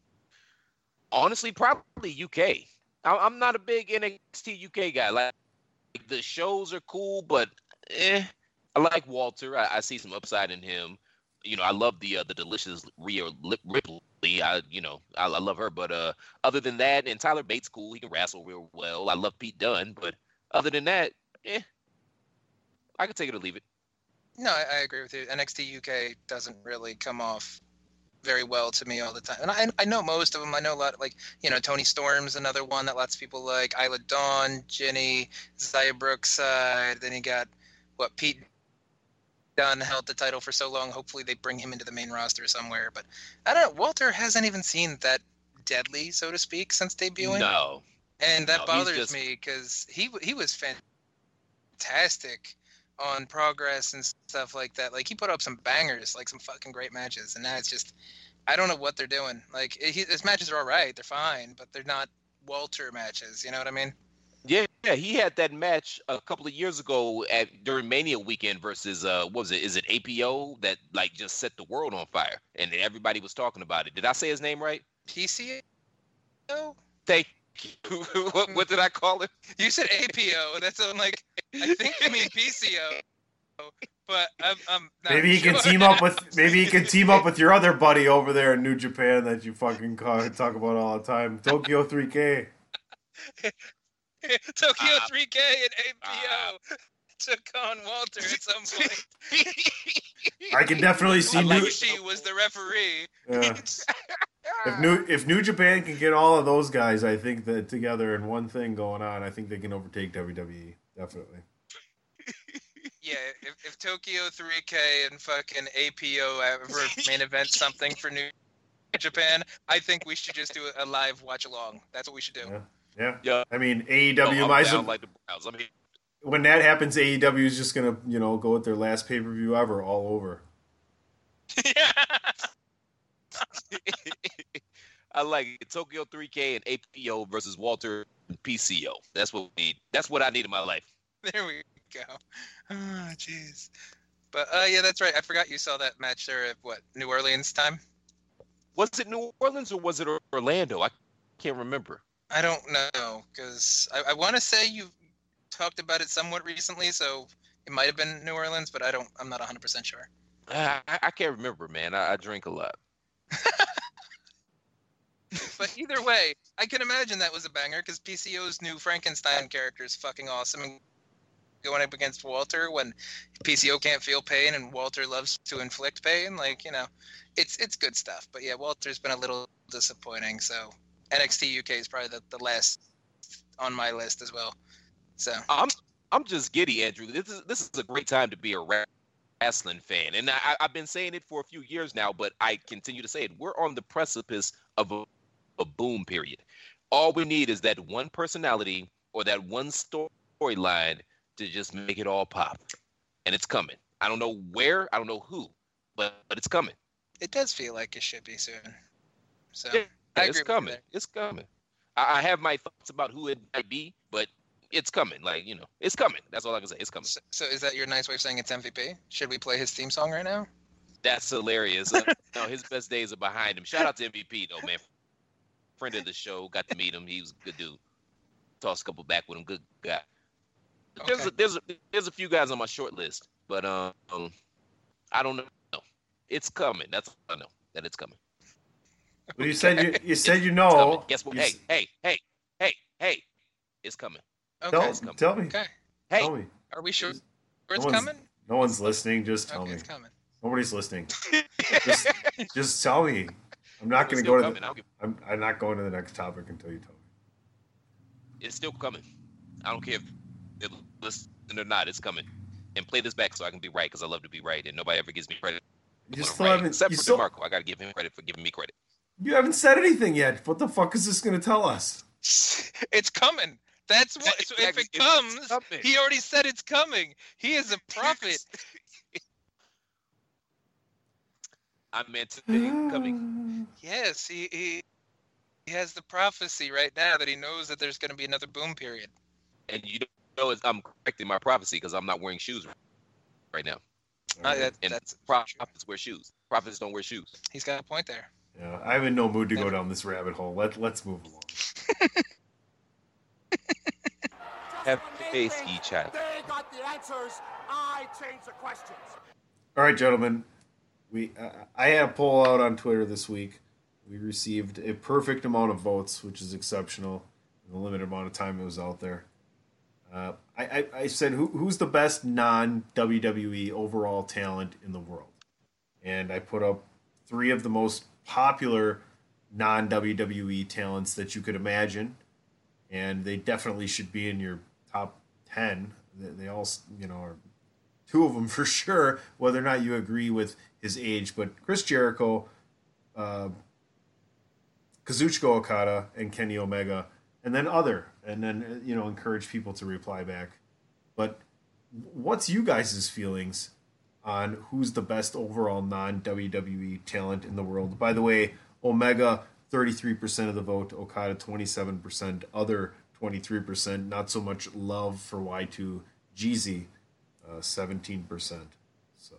Honestly, probably U K. I'm not a big N X T U K guy. Like the shows are cool, but eh. I like Walter. I, I see some upside in him. You know, I love the uh, the delicious Rhea Ripley. I you know I, I love her. But uh, other than that, and Tyler Bates cool. He can wrestle real well. I love Pete Dunne. But other than that, eh, I can take it or leave it. No, I, I agree with you. N X T U K doesn't really come off very well to me all the time. And I I know most of them. I know a lot, like, you know, Tony Storm's another one that lots of people like. Isla Dawn, Jenny, Zaya Brookside. Then you got, what, Pete Dunne held the title for so long. Hopefully they bring him into the main roster somewhere. But I don't know. Walter hasn't even seen that deadly, so to speak, since debuting. No. And that no, bothers just... me because he, he was fantastic on Progress and stuff like that. Like, he put up some bangers, like some fucking great matches, and now it's just, I don't know what they're doing. Like, he, his matches are all right, they're fine, but they're not Walter matches, you know what I mean? Yeah, yeah, he had that match a couple of years ago at during Mania weekend versus uh what was it? Is it A P O that like just set the world on fire and everybody was talking about it. Did I say his name right? P C O? Thank you. what, what did I call it? You said A P O. That's I'm like, I think you mean P C O. But I'm, I'm not maybe he sure. can team up with maybe he can team up with your other buddy over there in New Japan that you fucking call, talk about all the time, Tokyo three K. Tokyo uh, three K and A P O uh, took on Walter at some point. I can definitely see New. Ibushi was the referee. Yeah. If New if New Japan can get all of those guys, I think that together in one thing going on, I think they can overtake W W E. Definitely. Yeah, if, if Tokyo three K and fucking A P O ever main event something for New Japan, I think we should just do a live watch along. That's what we should do. Yeah. Yeah. Yeah. I mean, A E W no, might like the Browns. I mean, when that happens, A E W is just gonna, you know, go with their last pay per view ever, all over. Yeah. I like it. Tokyo three K and A P O versus Walter and P C O. That's what we need. That's what I need in my life. There we go. Oh, jeez. But uh, yeah, that's right. I forgot you saw that match there at what, New Orleans time? Was it New Orleans or was it Orlando? I can't remember. I don't know, because I, I want to say you talked about it somewhat recently, so it might have been New Orleans, but I don't. I'm not one hundred percent sure. Uh, I, I can't remember, man. I, I drink a lot. But either way, I can imagine that was a banger, because P C O's new Frankenstein character is fucking awesome. And going up against Walter when P C O can't feel pain and Walter loves to inflict pain, like, you know, it's it's good stuff. But yeah, Walter's been a little disappointing, so N X T U K is probably the, the last on my list as well. So I'm I'm just giddy, Andrew. This is this is a great time to be a wrestling fan, and I, I've been saying it for a few years now, but I continue to say it. We're on the precipice of a, a boom period. All we need is that one personality or that one storyline to just make it all pop, and it's coming. I don't know where, I don't know who, but but it's coming. It does feel like it should be soon. So yeah, I it's agree coming. with you there. It's coming. I, I have my thoughts about who it might be, but it's coming. Like, you know, it's coming. That's all I can say. It's coming. So, so is that your nice way of saying it's M V P? Should we play his theme song right now? That's hilarious. Uh, no, his best days are behind him. Shout out to M V P though, man. Friend of the show. Got to meet him. He was a good dude. Toss a couple back with him. Good guy. There's Okay. a, there's a, there's a few guys on my short list, but um, I don't know. It's coming. That's all I know. That it's coming. Well, you said you you said you It's coming. know. Guess what? You Hey, s- hey, hey, hey, hey. It's coming. Okay. tell, it's coming. tell me. Okay. Hey, Tell me. Are we sure No it's one's- coming? No one's listening. Just tell Okay, me. it's coming. Nobody's listening. Just, just tell me. I'm not it's going to still go to. coming. The, I'll give- I'm, I'm not going to the next topic until you tell me. It's still coming. I don't care if they're listening or not. It's coming. And play this back so I can be right because I love to be right, and nobody ever gives me credit. You when I'm still right, haven't. except You for still. DeMarco. I got to give him credit for giving me credit. You haven't said anything yet. What the fuck is this going to tell us? It's coming. That's what. So if Exactly. it It's comes, coming. he already said it's coming. He is a prophet. I'm anticipating coming. Yes, he, he he has the prophecy right now that he knows that there's going to be another boom period. And you know it's, I'm correcting my prophecy because I'm not wearing shoes right now. Uh, that, And that's prophets wear shoes. Prophets don't wear shoes. he's got a point there. Yeah, I'm in no mood to go down this rabbit hole. Let Let's move along. Have faith, ye child. They got the answers. I change the questions. All right, gentlemen. We uh, I had a poll out on Twitter this week. We received a perfect amount of votes, which is exceptional in the limited amount of time it was out there. Uh, I, I, I said, Who, who's the best non-W W E overall talent in the world? And I put up three of the most popular non-W W E talents that you could imagine. And they definitely should be in your top ten. They, they all, you know, are two of them for sure, whether or not you agree with his age. But Chris Jericho, uh, Kazuchika Okada, and Kenny Omega, and then other, and then, you know, encourage people to reply back. But what's you guys' feelings on who's the best overall non-W W E talent in the world? By the way, Omega, thirty-three percent of the vote, Okada, twenty-seven percent, other twenty-three percent, not so much love for Y two, Jeezy, uh, seventeen percent. So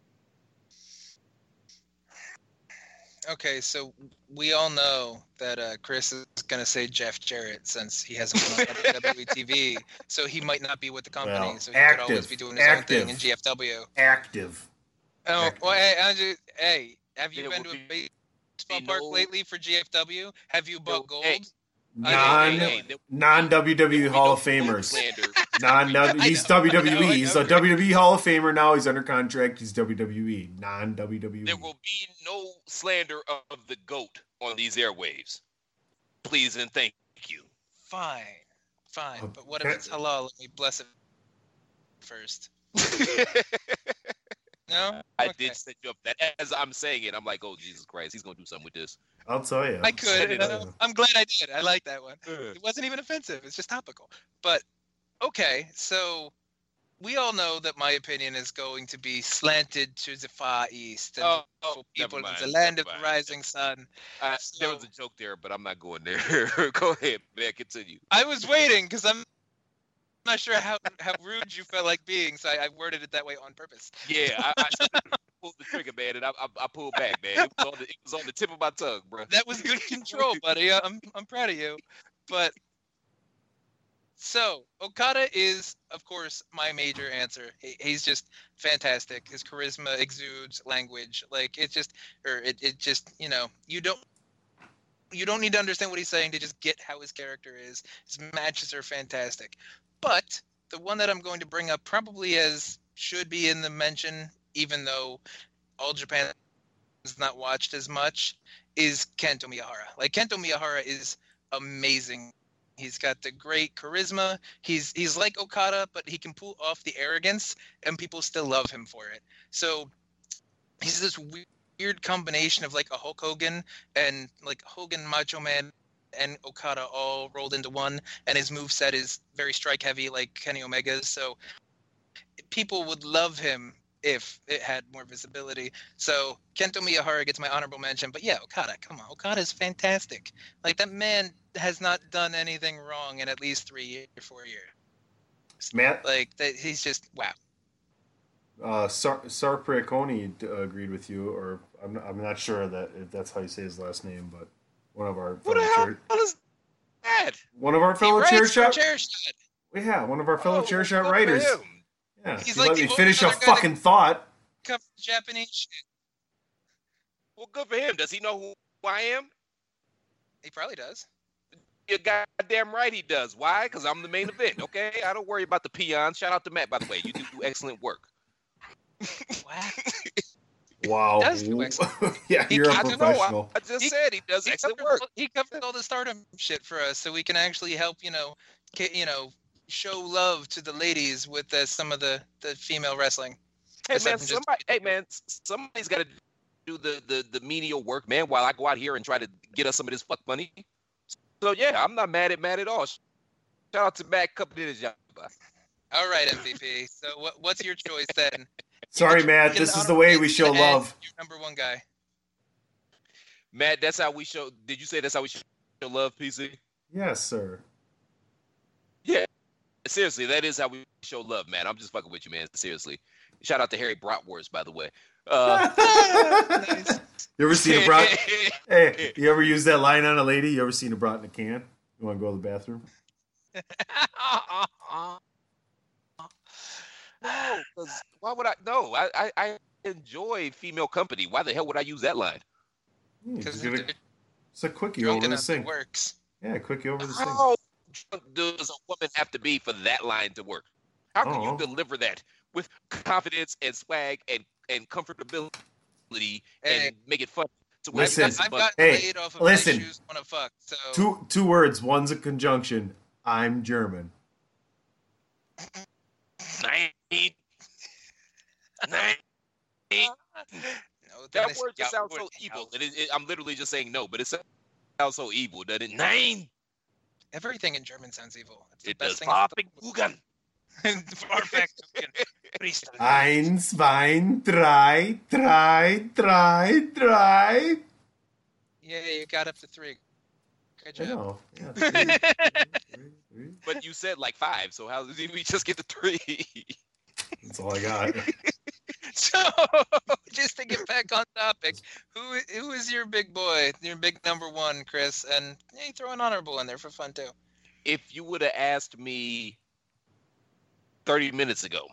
Okay, so we all know that uh, Chris is going to say Jeff Jarrett since he hasn't been on W W E T V, so he might not be with the company, Well, so he active, could always be doing his active. own thing in G F W. active. Oh, Active. well, hey, Andrew, hey, have you There been to will a be baseball no- park lately for G F W? Have you bought gold? Hey, I Non know. hey, there- non W W E there will be Hall no of Famers. slander. Non I he's know, W W E. I know, I He's know, a Chris. W W E Hall of Famer now. He's under contract. He's W W E. Non W W E. There will be no slander of the GOAT on these airwaves. Please and thank you. Fine, fine, Oh, but what if okay. it's halal? Let me bless it first. No? I Okay. did set you up that as I'm saying it. I'm like, oh Jesus Christ, he's gonna do something with this. I'll tell you. I could. Set it and up. I'm- I'm glad I did. I like that one. It wasn't even offensive. It's just topical. But okay, so we all know that my opinion is going to be slanted to the far east and Oh, the oh, people never of the mind, land never of the mind. rising sun. I, there So- was a joke there, but I'm not going there. Go ahead, man. Continue. I was waiting because I'm not sure how, how rude you felt like being, so I, I worded it that way on purpose. Yeah, I, I should have pulled the trigger, man, and I, I, I pulled back, man. It was, on the, it was on the tip of my tongue, bro. That was good control, buddy. I'm I'm proud of you. But so Okada is, of course, my major answer. He, he's just fantastic. His charisma exudes language. Like it just, or it, it just, you know, you don't. You don't need to understand what he's saying to just get how his character is. His matches are fantastic. But the one that I'm going to bring up probably as should be in the mention, even though All Japan is not watched as much, is Kento Miyahara. Like Kento Miyahara is amazing. He's got the great charisma. He's he's like Okada, but he can pull off the arrogance, and people still love him for it. So he's this weird combination of like a Hulk Hogan and like Hogan, Macho Man, and Okada all rolled into one. And his moveset is very strike heavy, like Kenny Omega's. So people would love him if it had more visibility. So Kento Miyahara gets my honorable mention. But yeah, Okada, come on. Okada's fantastic. Like, that man has not done anything wrong in at least three years, four years. Matt? Like, that, he's just, wow. Uh, Sar Sarpriaconi uh, agreed with you, or I'm not, I'm not sure that if that's how you say his last name, but one of our What the fellow hell chair, is that? one of our He fellow writes chair for shot, Chair Shot. yeah, one of our fellow Oh, chair well, shot good for writers. him. Yeah, He's he like let the me only finish a other guy that- fucking thought. Covers Japanese shit. Well, good for him. Does he know who I am? He probably does. You're goddamn right he does. Why? Because I'm the main event, okay? I don't worry about the peons. Shout out to Matt, by the way. You do excellent work. Wow. Wow. does do excellent. Yeah, He you're a got I know. I, professional. I just He- said he does He excellent covered, work. all, he covered all the Stardom shit for us, so we can actually help, you know, ca- you know, show love to the ladies with uh, some of the, the female wrestling. Hey Aside man, from just- somebody, hey man, s- somebody's got to do the, the the menial work, man. While I go out here and try to get us some of this fuck money. So yeah, I'm not mad at Matt at all. Shout out to Matt coming in his job. All right, M V P. So what, what's your choice then? Sorry, You Matt. can This is honor the way me we show and love. Your number one guy. Matt, that's how we show. Did you say that's how we show love, P C? Yes, sir. Yeah. Seriously, that is how we show love, man. I'm just fucking with you, man. Seriously. Shout out to Harry Bratwurst, by the way. Uh, Nice. You ever seen a brat? Hey, you ever use that line on a lady? You ever seen a brat in a can? You want to go to the bathroom? No, 'cause why would I? No, I, I, I enjoy female company. Why the hell would I use that line? Hmm, Because just get a- it's a quickie drunk over the enough it sink. works. Yeah, quickie over the sink. How drunk does a woman have to be for that line to work? How can Oh. you deliver that with confidence and swag and, and comfortability Hey. and make it fun? To where Listen, everybody- I've got Hey, laid off of listen. my shoes when I fuck. So Two two words. One's a conjunction. I'm German. Nine, nine. no, That this- word just yeah, sounds so word- evil. It is, it, I'm literally just saying no, but it sounds so evil, doesn't it? Nine. Everything in German sounds evil. It's the It best does. thing. Farbenkuchen. Perfect. Eins, zwei, drei, drei, drei, drei. Yeah, you got up to three. Good I job. know. Yeah, three, three, three. But you said like five, so how did we just get to three? That's all I got. So, just to get back on topic, who who is your big boy, your big number one, Chris? And hey, throw an honorable in there for fun too. If you would have asked me thirty minutes ago,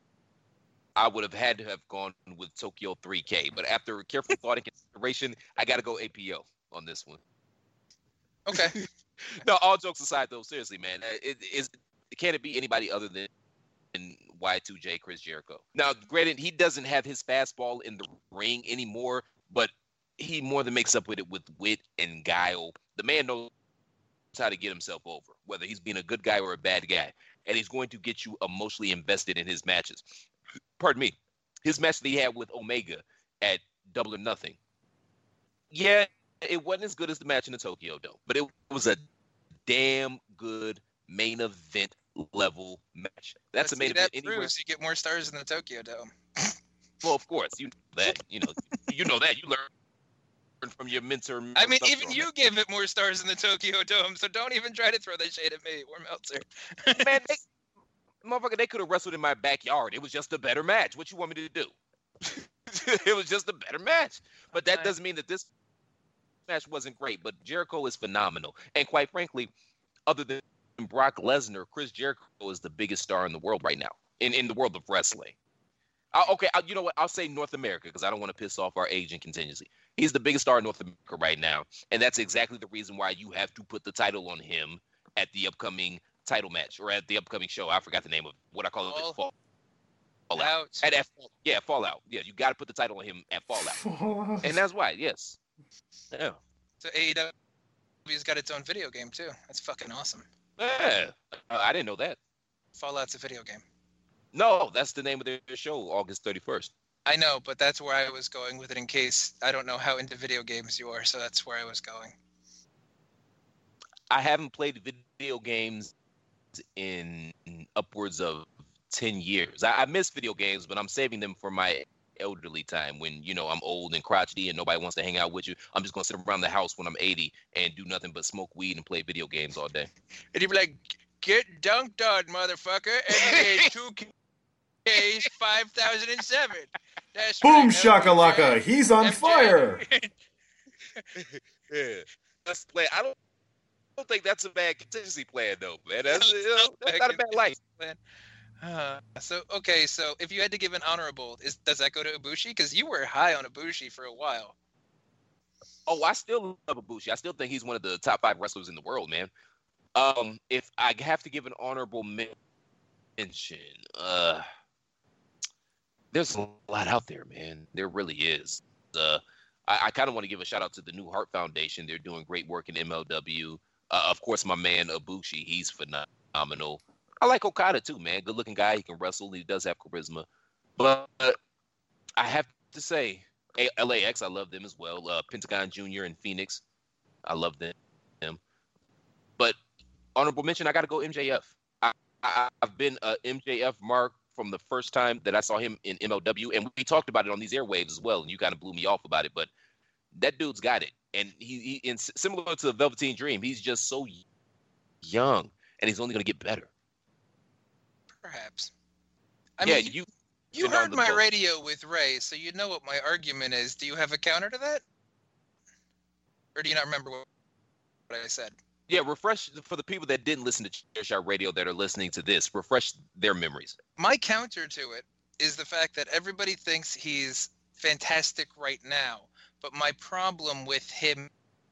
I would have had to have gone with Tokyo three K. But after careful thought and consideration, I got to go A P O on this one. Okay. No, all jokes aside, though, seriously, man, it is. Can it be anybody other than Y two J Chris Jericho? Now, granted, he doesn't have his fastball in the ring anymore, but he more than makes up with it with wit and guile. The man knows how to get himself over, whether he's being a good guy or a bad guy, and he's going to get you emotionally invested in his matches. Pardon me. His match that he had with Omega at Double or Nothing. Yeah, it wasn't as good as the match in the Tokyo Dome, but it was a damn good main event level match. That's a See, main that event anywhere. proves you get more stars in the Tokyo Dome. Well, of course, you know that. You know, you know that. You learn from your mentor. I mean, stuff even on you give it more stars in the Tokyo Dome, so don't even try to throw that shade at me or Meltzer. that. Man, they, motherfucker, they could have wrestled in my backyard. It was just a better match. What you want me to do? It was just a better match. But that Okay. doesn't mean that this match wasn't great. But Jericho is phenomenal. And quite frankly, other than Brock Lesnar, Chris Jericho is the biggest star in the world right now, in, in the world of wrestling. I, okay, I, you know what? I'll say North America because I don't want to piss off our Asian contingency. He's the biggest star in North America right now. And that's exactly the reason why you have to put the title on him at the upcoming title match or at the upcoming show. I forgot the name of what I call it. Fall- Fall, Fallout. Out. At, at, yeah, Fallout. Yeah, you got to put the title on him at Fallout. And that's why, yes. Yeah. So A E W's got its own video game too. That's fucking awesome. Yeah. Uh, I didn't know that. Fallout's a video game. No, that's the name of their show, August thirty-first. I know, but that's where I was going with it in case I don't know how into video games you are, so that's where I was going. I haven't played video games in upwards of ten years. I, I miss video games, but I'm saving them for my elderly time when, you know, I'm old and crotchety and nobody wants to hang out with you. I'm just going to sit around the house when I'm eighty and do nothing but smoke weed and play video games all day. And you'd be like, get dunked on, motherfucker. N B A two K five thousand seven. That's Boom right, shakalaka. He's on M J. fire. Yeah. Let's play. I don't, I don't think that's a bad contingency plan, though, man. That's, you know, that's not a bad life. Plan. Uh, so, okay, so if you had to give an honorable, is does that go to Ibushi? Because you were high on Ibushi for a while. Oh, I still love Ibushi. I still think he's one of the top five wrestlers in the world, man. Um, if I have to give an honorable mention, uh, there's a lot out there, man. There really is. Uh, I, I kind of want to give a shout out to the New Heart Foundation. They're doing great work in M L W. Uh, of course, my man Ibushi, he's phenomenal. I like Okada too, man. Good looking guy. He can wrestle. He does have charisma. But I have to say, L A X, I love them as well. Uh, Pentagon Junior and Phoenix, I love them. But honorable mention, I got to go M J F. I, I, I've been a M J F mark from the first time that I saw him in M L W, and we talked about it on these airwaves as well, and you kind of blew me off about it. But that dude's got it, and he, he and similar to the Velveteen Dream, he's just so young, and he's only going to get better. Perhaps. I yeah, mean, you. You heard my book. radio with Ray, so you know what my argument is. Do you have a counter to that? Or do you not remember what, what I said? Yeah, refresh for the people that didn't listen to Chairshot Radio that are listening to this, refresh their memories. My counter to it is the fact that everybody thinks he's fantastic right now, but my problem with him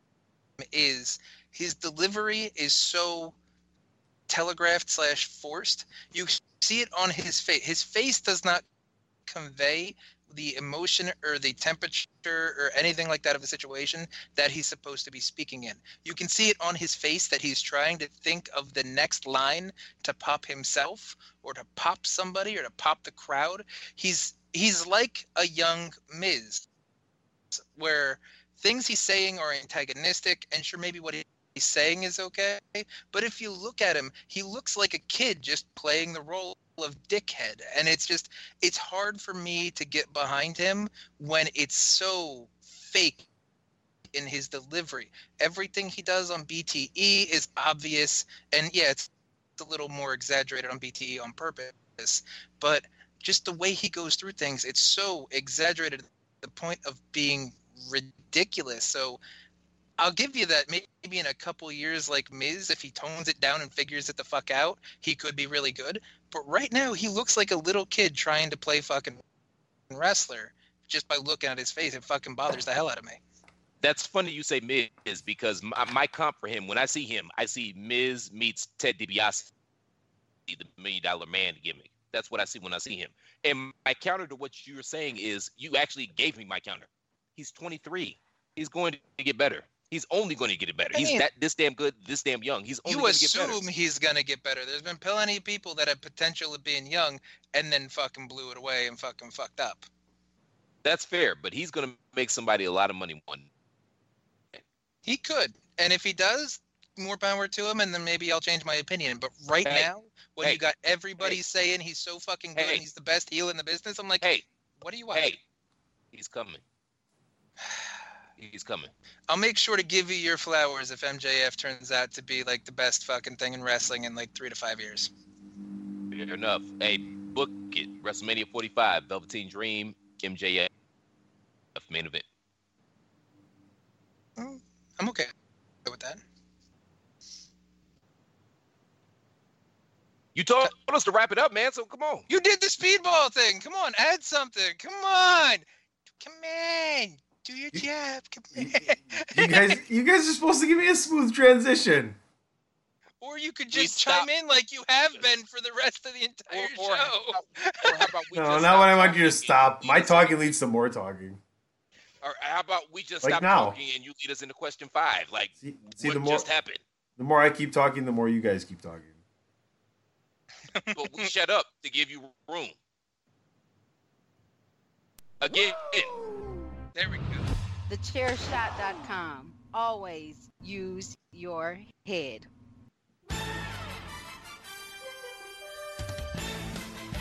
is his delivery is so telegraphed slash forced. You see it on his face. His face does not convey the emotion or the temperature or anything like that of the situation that he's supposed to be speaking in. You can see it on his face that he's trying to think of the next line to pop himself or to pop somebody or to pop the crowd. He's he's like a young Miz, where things he's saying are antagonistic, and sure, maybe what he he's saying is okay, but if you look at him, he looks like a kid just playing the role of dickhead, and it's just it's hard for me to get behind him when it's so fake in his delivery. Everything he does on B T E is obvious, and yeah, it's a little more exaggerated on B T E on purpose, but just the way he goes through things, it's so exaggerated to the point of being ridiculous. So I'll give you that maybe in a couple years, like Miz, if he tones it down and figures it the fuck out, he could be really good. But right now, he looks like a little kid trying to play fucking wrestler. Just by looking at his face, it fucking bothers the hell out of me. That's funny you say Miz, because my, my comp for him, when I see him, I see Miz meets Ted DiBiase, the Million Dollar Man gimmick. That's what I see when I see him. And my counter to what you're saying is, you actually gave me my counter. He's twenty-three. He's going to get better. He's only going to get it better. He's I mean, that this damn good, this damn young. He's only going to get better. You assume he's going to get better. There's been plenty of people that had potential of being young and then fucking blew it away and fucking fucked up. That's fair, but he's going to make somebody a lot of money one day. He could. And if he does, more power to him, and then maybe I'll change my opinion. But right hey, now, when hey, you got everybody hey, saying he's so fucking good hey, and he's the best heel in the business, I'm like, hey, what do you want? Hey, he's coming. He's coming. I'll make sure to give you your flowers if M J F turns out to be like the best fucking thing in wrestling in like three to five years. Fair enough. Hey, book it. WrestleMania forty-five, Velveteen Dream, M J F, main event. Mm, I'm okay with that. You told us to wrap it up, man, so come on. You did the speedball thing. Come on, add something. Come on. Come on. Do your job. Come on. You guys, you guys are supposed to give me a smooth transition. Or you could just chime in like you have been for the rest of the entire or, or, show. Or how about we no, just not when I want you to stop. My talking leads to more talking. Or how about we just like stop now. talking and you lead us into question five? Like, see, see, what the more, just happened? The more I keep talking, the more you guys keep talking. But we shut up to give you room. Again. There we go. the chair shot dot com. Always use your head.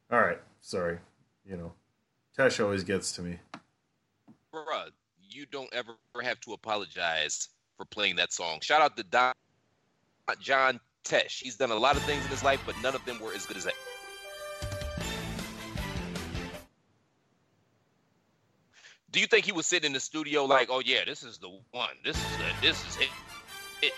All right, sorry. You know, Tesh always gets to me. Bruh, you don't ever have to apologize for playing that song. Shout out to Don, John Tesh. He's done a lot of things in his life, but none of them were as good as that. Do you think he was sitting in the studio like, oh yeah, this is the one. This is the, this is it. it.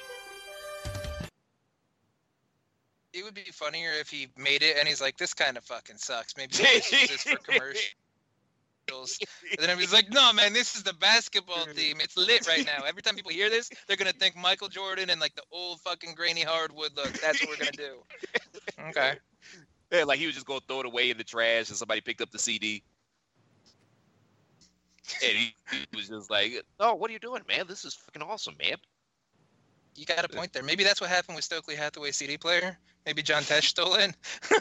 It would be funnier if he made it and he's like, this kind of fucking sucks. Maybe we'll use this for commercials. And then he's like, no, man, this is the basketball team. It's lit right now. Every time people hear this, they're going to think Michael Jordan and like the old fucking grainy hardwood look. That's what we're going to do. Okay. Yeah, like he was just going to throw it away in the trash and somebody picked up the C D. And he, he was just like, oh, what are you doing, man? This is fucking awesome, man. You got a point there. Maybe that's what happened with Stokely Hathaway's C D player. Maybe John Tesh stole it.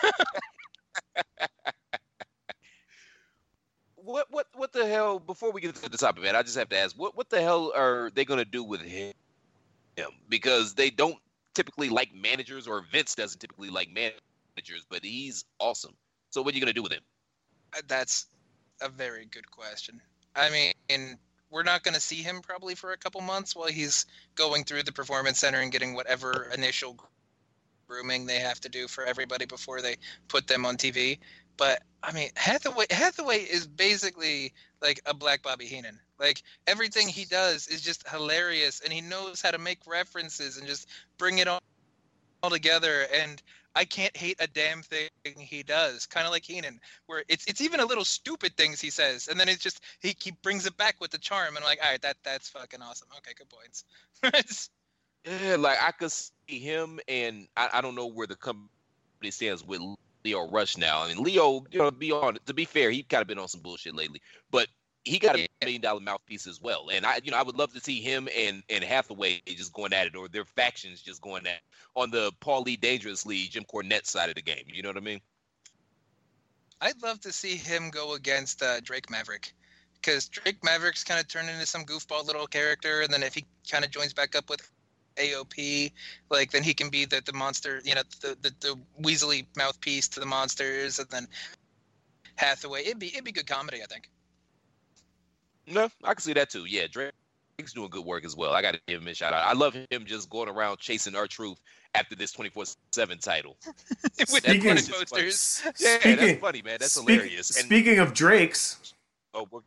what what what the hell? Before we get to the topic, man, I just have to ask, what what the hell are they gonna do with him? Because they don't typically like managers, or Vince doesn't typically like managers, but he's awesome. So what are you gonna do with him? That's a very good question. I mean, we're not going to see him probably for a couple months while he's going through the performance center and getting whatever initial grooming they have to do for everybody before they put them on T V. But I mean, Hathaway Hathaway is basically like a Black Bobby Heenan. Like everything he does is just hilarious, and he knows how to make references and just bring it all, all together. And I can't hate a damn thing he does, kind of like Heenan, where it's it's even a little stupid things he says, and then it's just he, he brings it back with the charm, and I'm like, all right, that that's fucking awesome. Okay, good points. Yeah, like I could see him, and I, I don't know where the company stands with Leo Rush now. I mean, Leo, you know, be on to be fair, he kind of been on some bullshit lately, but he got a million dollar mouthpiece as well. And I, you know, I would love to see him and, and Hathaway just going at it, or their factions just going at it on the Paul Lee Dangerously, Jim Cornette side of the game. You know what I mean? I'd love to see him go against uh, Drake Maverick, because Drake Maverick's kind of turned into some goofball little character. And then if he kind of joins back up with A O P, like then he can be the, the monster, you know, the, the, the Weasley mouthpiece to the monsters. And then Hathaway, it'd be, it'd be good comedy, I think. No, I can see that too. Yeah, Drake's doing good work as well. I got to give him a shout out. I love him just going around chasing R-Truth after this twenty-four seven title. With Speaking- the posters. Yeah, Speaking- that's funny, man. That's Speak- hilarious. And, Speaking of Drake's, oh, we're,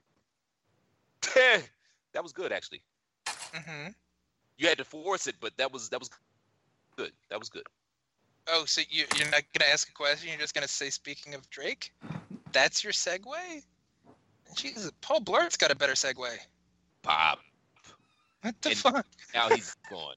that was good actually. Mm-hmm. You had to force it, but that was that was good. That was good. Oh, so you, you're not going to ask a question? You're just going to say, speaking of Drake? That's your segue? Jesus, Paul Blurt's got a better segue. Pop. What the And- fuck? Now he's gone.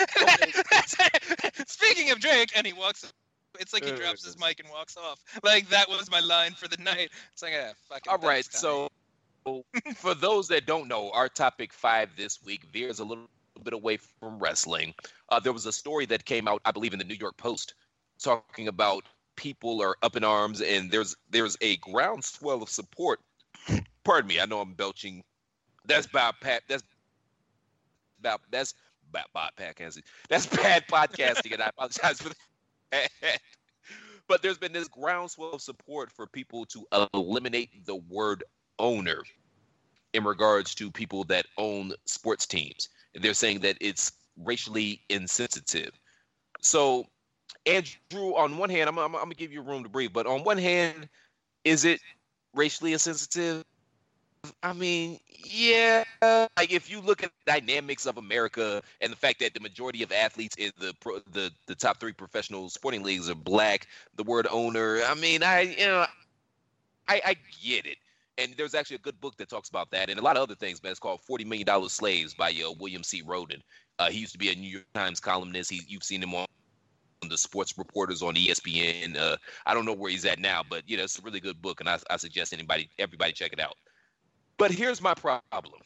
Speaking of Drake, and he walks. It's like he drops his mic and walks off. Like that was my line for the night. It's like, ah, fucking. All right, thanks, so for those that don't know, our topic five this week veers a little bit away from wrestling. Uh, there was a story that came out, I believe, in the New York Post, talking about people are up in arms, and there's there's a groundswell of support. Pardon me, I know I'm belching. That's bad, Pat. That's bad. That's bad, bad podcasting. That's bad podcasting, and I apologize for that. But there's been this groundswell of support for people to eliminate the word owner in regards to people that own sports teams. They're saying that it's racially insensitive. So, Andrew, on one hand, I'm, I'm, I'm going to give you room to breathe, but on one hand, is it racially insensitive? I mean, yeah. Like if you look at the dynamics of America and the fact that the majority of athletes in the pro, the the top three professional sporting leagues are black, the word owner. I mean, I you know, I, I get it. And there's actually a good book that talks about that and a lot of other things, man. It's called forty million dollar Slaves by uh, William C. Roden. Uh, he used to be a New York Times columnist. He, you've seen him on the sports reporters on E S P N. Uh, I don't know where he's at now, but you know, it's a really good book, and I, I suggest anybody, everybody, check it out. But here's my problem.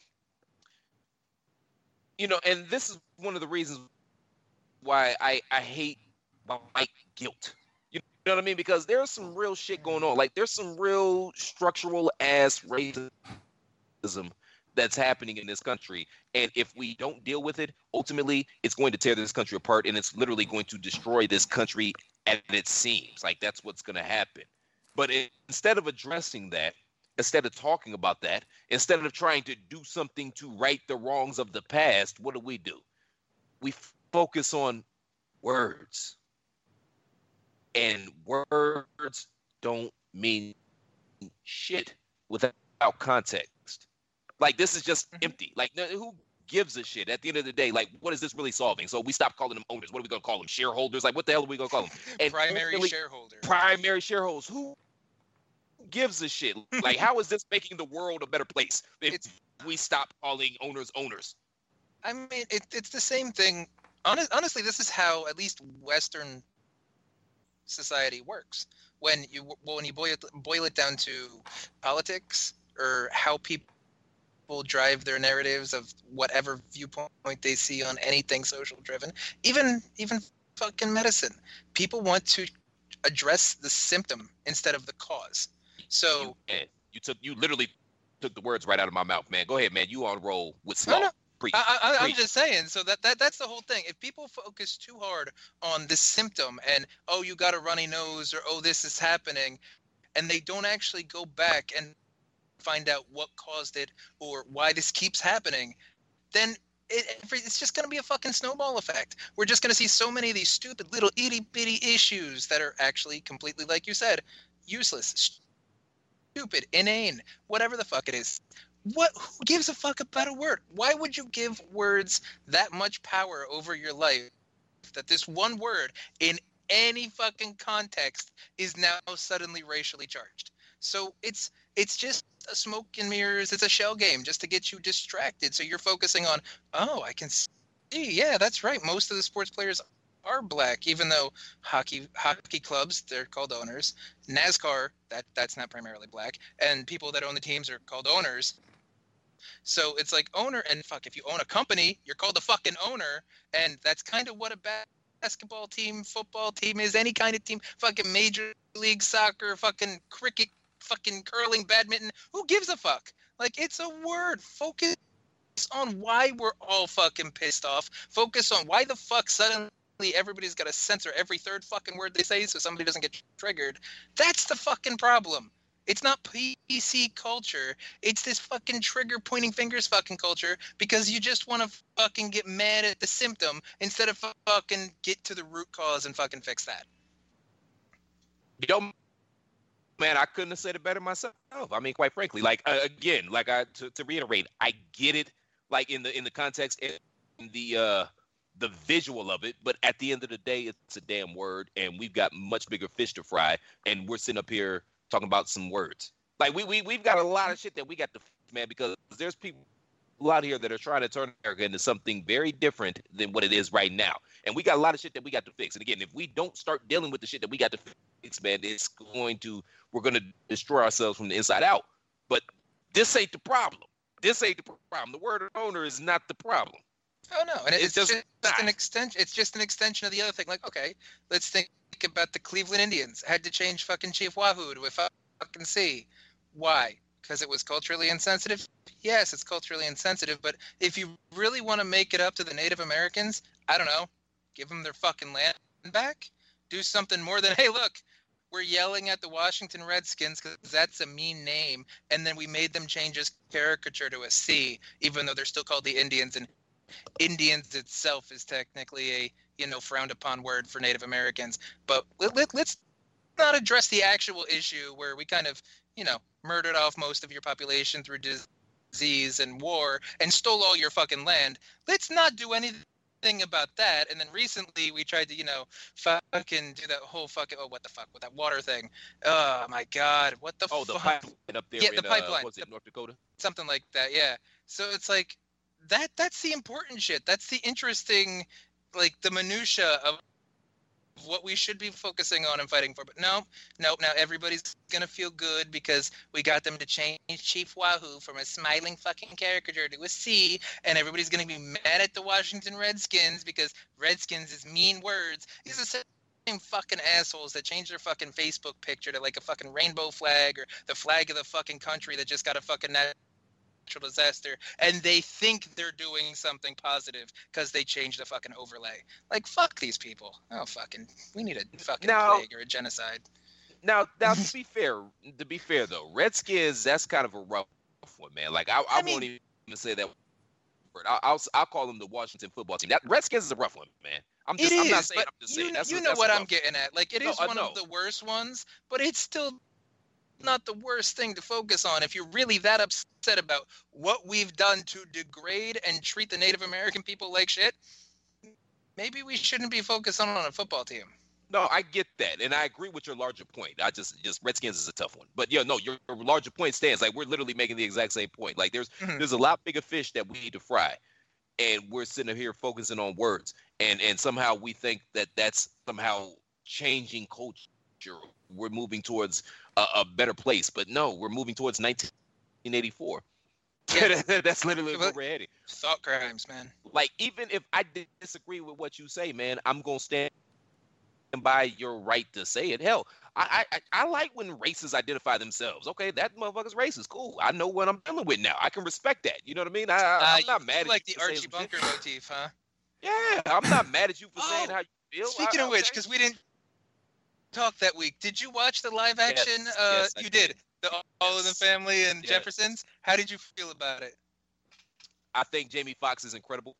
You know, and this is one of the reasons why I, I hate white guilt. You know what I mean? Because there's some real shit going on. Like, there's some real structural ass racism that's happening in this country. And if we don't deal with it, ultimately, it's going to tear this country apart, and it's literally going to destroy this country at its seams. Like, that's what's going to happen. But in, instead of addressing that, instead of talking about that, instead of trying to do something to right the wrongs of the past, what do we do? We f- focus on words. And words don't mean shit without context. Like, this is just empty. Like, who gives a shit at the end of the day? Like, what is this really solving? So we stop calling them owners. What are we going to call them? Shareholders? Like, what the hell are we going to call them? And primary really, shareholder. Primary shareholders. Who gives a shit? Like, how is this making the world a better place if it's, we stop calling owners owners? I mean, it, it's the same thing. Honest, honestly, this is how at least Western society works. When you when you boil it, boil it down to politics or how people drive their narratives of whatever viewpoint they see on anything social driven, even even fucking medicine, people want to address the symptom instead of the cause. So you, you took you literally took the words right out of my mouth, man. Go ahead, man. You on roll with Slaw. No, no. Preach. I, I, I'm Preach. just saying. So that, that that's the whole thing. If people focus too hard on the symptom and, oh, you got a runny nose, or oh, this is happening, and they don't actually go back and find out what caused it or why this keeps happening, then it, it's just going to be a fucking snowball effect. We're just going to see so many of these stupid little itty bitty issues that are actually completely, like you said, useless, stupid, inane, whatever the fuck it is. What? Who gives a fuck about a word? Why would you give words that much power over your life that this one word in any fucking context is now suddenly racially charged? So it's it's just a smoke and mirrors. It's a shell game just to get you distracted. So you're focusing on, oh, I can see. Yeah, that's right. Most of the sports players are black, even though hockey hockey clubs, they're called owners. NASCAR, that that's not primarily black, and people that own the teams are called owners. So it's like owner, and fuck, if you own a company, you're called a fucking owner, and that's kind of what a basketball team, football team is, any kind of team, fucking major league soccer, fucking cricket, fucking curling, badminton. Who gives a fuck? Like, it's a word. Focus on why we're all fucking pissed off. Focus on why the fuck suddenly everybody's got to censor every third fucking word they say so somebody doesn't get triggered. That's the fucking problem. It's not P C culture. It's this fucking trigger pointing fingers fucking culture because you just want to fucking get mad at the symptom instead of fucking get to the root cause and fucking fix that. Yo, man, I couldn't have said it better myself. I mean, quite frankly, like, uh, again, like I to, to reiterate, I get it, like in the in the context and the uh the visual of it, but at the end of the day, it's a damn word, and we've got much bigger fish to fry, and we're sitting up here talking about some words. Like, we, we, we've got a lot of shit that we got to fix, man, because there's people out here that are trying to turn America into something very different than what it is right now. And we got a lot of shit that we got to fix. And again, if we don't start dealing with the shit that we got to fix, man, it's going to, we're going to destroy ourselves from the inside out. But this ain't the problem. This ain't the problem. The word owner is not the problem. Oh, no. And it's, It's just just, not. an extension. It's just an extension of the other thing. Like, okay, let's think about the Cleveland Indians. Had to change fucking Chief Wahoo to a fucking C. Why? Because it was culturally insensitive? Yes, it's culturally insensitive, but if you really want to make it up to the Native Americans, I don't know, give them their fucking land back? Do something more than, hey, look, we're yelling at the Washington Redskins because that's a mean name, and then we made them change his caricature to a C, even though they're still called the Indians, and Indians itself is technically a, you know, frowned upon word for Native Americans. But let, let, let's not address the actual issue where we kind of, you know, murdered off most of your population through disease and war and stole all your fucking land. Let's not do anything about that. And then recently we tried to, you know, fucking do that whole fucking, oh, what the fuck, with that water thing. Oh, my God. What the Oh, fuck? the pipeline up there Yeah, in, the pipeline. Uh, was it North Dakota? Something like that, yeah. So it's like, that that's the important shit. That's the interesting, like, the minutia of what we should be focusing on and fighting for. But no, no, now everybody's going to feel good because we got them to change Chief Wahoo from a smiling fucking caricature to a C, and everybody's going to be mad at the Washington Redskins because Redskins is mean words. These are the same fucking assholes that change their fucking Facebook picture to, like, a fucking rainbow flag or the flag of the fucking country that just got a fucking natural disaster, and they think they're doing something positive because they changed the fucking overlay. Like, fuck these people. Oh, fucking, we need a fucking Now- plague or a genocide. Now, now to be fair, to be fair though, Redskins, that's kind of a rough one, man. Like I, I, I mean, won't even say that word. I'll, I'll, I'll call them the Washington football team. That Redskins is a rough one, man. I'm just, it I'm is, not saying. but I'm just you, saying. That's you a, know that's what a I'm rough getting at. Like it No, is I one know. of the worst ones, but it's still not the worst thing to focus on. If you're really that upset about what we've done to degrade and treat the Native American people like shit, maybe we shouldn't be focusing on a football team. No, I get that, and I agree with your larger point. I just, just Redskins is a tough one, but yeah, no, your, your larger point stands. Like we're literally making the exact same point. Like there's, Mhm. there's a lot bigger fish that we need to fry, and we're sitting here focusing on words, and and somehow we think that that's somehow changing culture. We're moving towards a, a better place, but no, we're moving towards nineteen eighty-four. Yeah. That's literally where we're heading. Thought crimes, man. Like even if I disagree with what you say, man, I'm gonna stand by your right to say it. Hell, I, I I like when races identify themselves. Okay, that motherfucker's racist. Cool. I know what I'm dealing with now. I can respect that. You know what I mean? I, Uh, I'm not you mad at like you the for saying Archie some shit. Bunker motif, huh? Yeah, I'm not mad at you for saying Oh, how you feel. Speaking I, of which, okay. because we didn't talk that week, did you watch the live action? Yes, uh, yes, I you did. did. The All in the Yes. Family and Yes. Jeffersons. How did you feel about it? I think Jamie Foxx is incredible.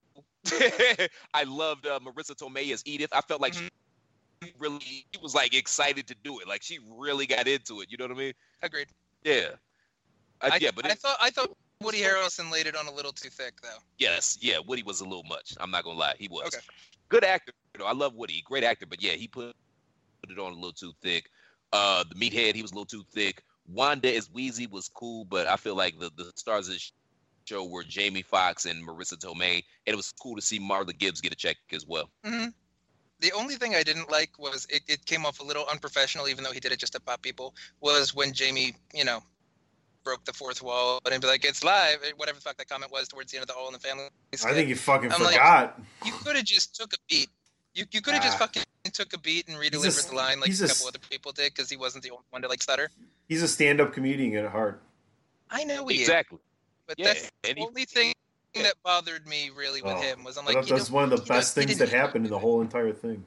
I loved uh, Marissa Tomei as Edith. I felt like Mhm. she really she was like excited to do it. Like she really got into it. You know what I mean? Agreed. Yeah. Uh, I, yeah, but I it, thought I thought Woody Harrelson laid it on a little too thick, though. yes, yeah, Woody was a little much. I'm not gonna lie, he was. Okay. Good actor. You know, I love Woody, great actor, but yeah, he put put it on a little too thick. Uh, the meathead, he was a little too thick. Wanda as Wheezy was cool, but I feel like the, the stars of the show were Jamie Foxx and Marissa Tomei, and it was cool to see Marla Gibbs get a check as well. hmm The only thing I didn't like was it, it came off a little unprofessional, even though he did it just to pop people, was when Jamie, you know, broke the fourth wall and be like, it's live, whatever the fuck that comment was towards the end of the All in the Family skit. I think you fucking I'm like, forgot. You could have just took a beat. You you could have just Ah. fucking took a beat and He's a- re-delivered the line like he's a a couple s- other people did, because he wasn't the only one to like stutter. He's a stand-up comedian at heart. I know he is, Exactly. but Yeah, that's and the he- only thing that bothered me really with Oh, him was I'm I like, thought you that's know, one of the you know, best he things that didn't- happened in the whole entire thing.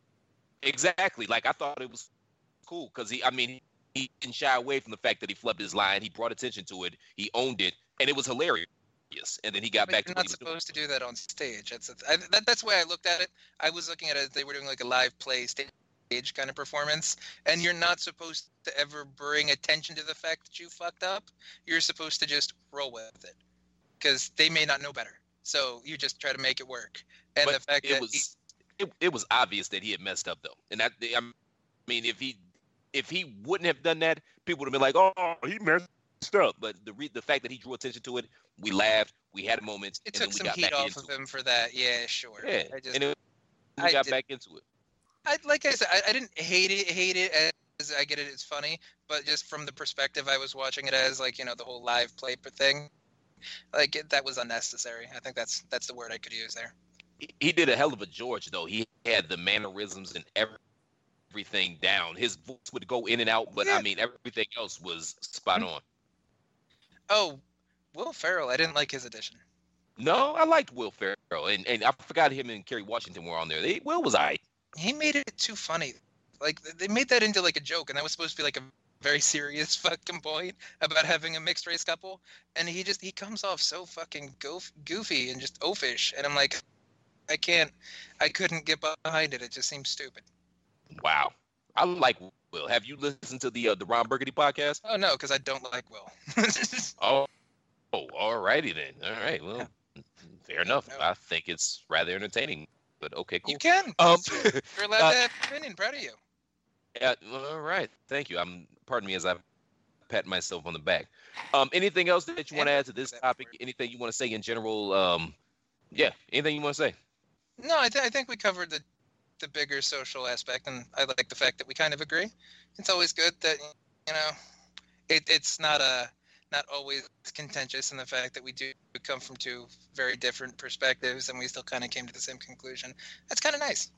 Exactly. Like I thought it was cool because he, I mean, he didn't shy away from the fact that he flubbed his line. He brought attention to it. He owned it, and it was hilarious. And then he got But back you're to what not he was doing. supposed to do that on stage. That's a th- I, that, that's the way I looked at it. I was looking at it as they were doing like a live play stage kind of performance, and you're not supposed to ever bring attention to the fact that you fucked up. You're supposed to just roll with it because they may not know better. So you just try to make it work. And But the fact it that was it, it was obvious that he had messed up though, and that I mean, if he if he wouldn't have done that, people would have been like, "Oh, he messed up." But the re- the fact that he drew attention to it, we laughed, we had moments, it and then took we some got heat back off into of him for that. Yeah, sure. it. Yeah, I just, and then we I got did- back into it. I like I said, I, I didn't hate it. Hate it as I get it. It's funny, but just from the perspective I was watching it as, like, you know, the whole live play thing, like it, that was unnecessary. I think that's that's the word I could use there. He- He did a hell of a George though. He had the mannerisms and every, everything down. His voice would go in and out, but Yeah. I mean, everything else was spot on. Oh, Will Ferrell. I didn't like his addition. No, I liked Will Ferrell, and and I forgot him and Kerry Washington were on there. They, Will was alright. He made it too funny. Like they made that into like a joke, and that was supposed to be like a very serious fucking point about having a mixed race couple, and he just he comes off so fucking goof, goofy and just oafish, and I'm like, I can't, I couldn't get behind it. It just seems stupid. Wow, I like Will. Have you listened to the uh, the Ron Burgundy podcast? Oh no, because I don't like Will. Oh, oh, alrighty then. All right, well, fair enough. No. I think it's rather entertaining, but okay, cool. You can. Um, You're allowed uh, to have an opinion. Proud of you. yeah, all right, thank you. I'm pardon me as I pat myself on the back. Um, anything else that you want to add to this That topic? word. Anything you want to say in general? Um, yeah, anything you want to say? No, I, th- I think we covered the the bigger social aspect, and I like the fact that we kind of agree. It's always good that, you know, it, it's not a not always contentious in the fact that we do come from two very different perspectives, and we still kind of came to the same conclusion. That's kind of nice.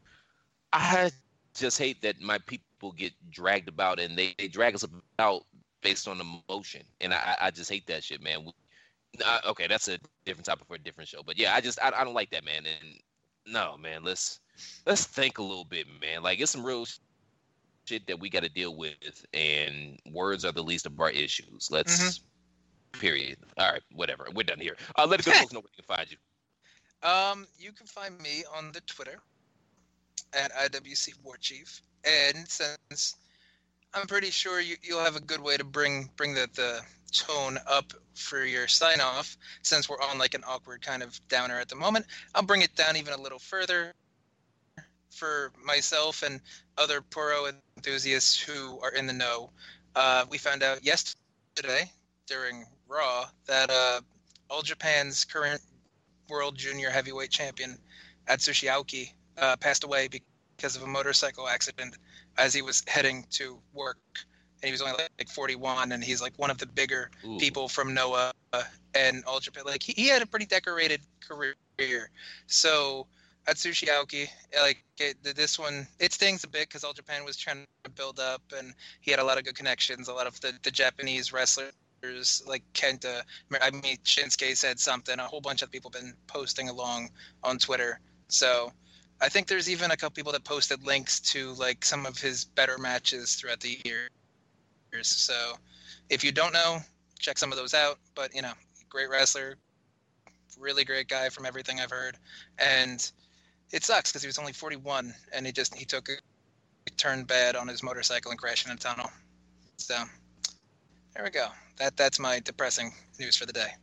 I just hate that my people get dragged about and they, they drag us about based on emotion. And I, I just hate that shit, man. Uh, okay, that's a different topic for a different show. But yeah, I just I, I don't like that, man. And no, man, let's let's think a little bit, man. Like it's some real shit that we got to deal with, and words are the least of our issues. Let's, mm-hmm. period. All right, whatever. We're done here. Uh, let the good folks know where they can find you. Um, you can find me on the Twitter at I W C War Chief, and since I'm pretty sure you, you'll have a good way to bring bring the, the tone up for your sign off, since we're on like an awkward kind of downer at the moment, I'll bring it down even a little further for myself and other Puro enthusiasts who are in the know. Uh, we found out yesterday during Raw that uh, All Japan's current World Junior Heavyweight Champion, Atsushi Aoki, uh, passed away because of a motorcycle accident as he was heading to work. And he was only like forty-one, and he's like one of the bigger Ooh. people from Noah uh, and All Japan. Like he, he had a pretty decorated career. So Atsushi Aoki, like it, this one, it stings a bit because All Japan was trying to build up, and he had a lot of good connections. A lot of the, the Japanese wrestlers like Kenta, I mean Shinsuke said something. A whole bunch of people been posting along on Twitter. So I think there's even a couple people that posted links to like some of his better matches throughout the years. So if you don't know, check some of those out. But you know, great wrestler, really great guy from everything I've heard, and it sucks because he was only forty-one, and he just he took a he turned bad on his motorcycle and crashed in a tunnel. So there we go. That that's my depressing news for the day.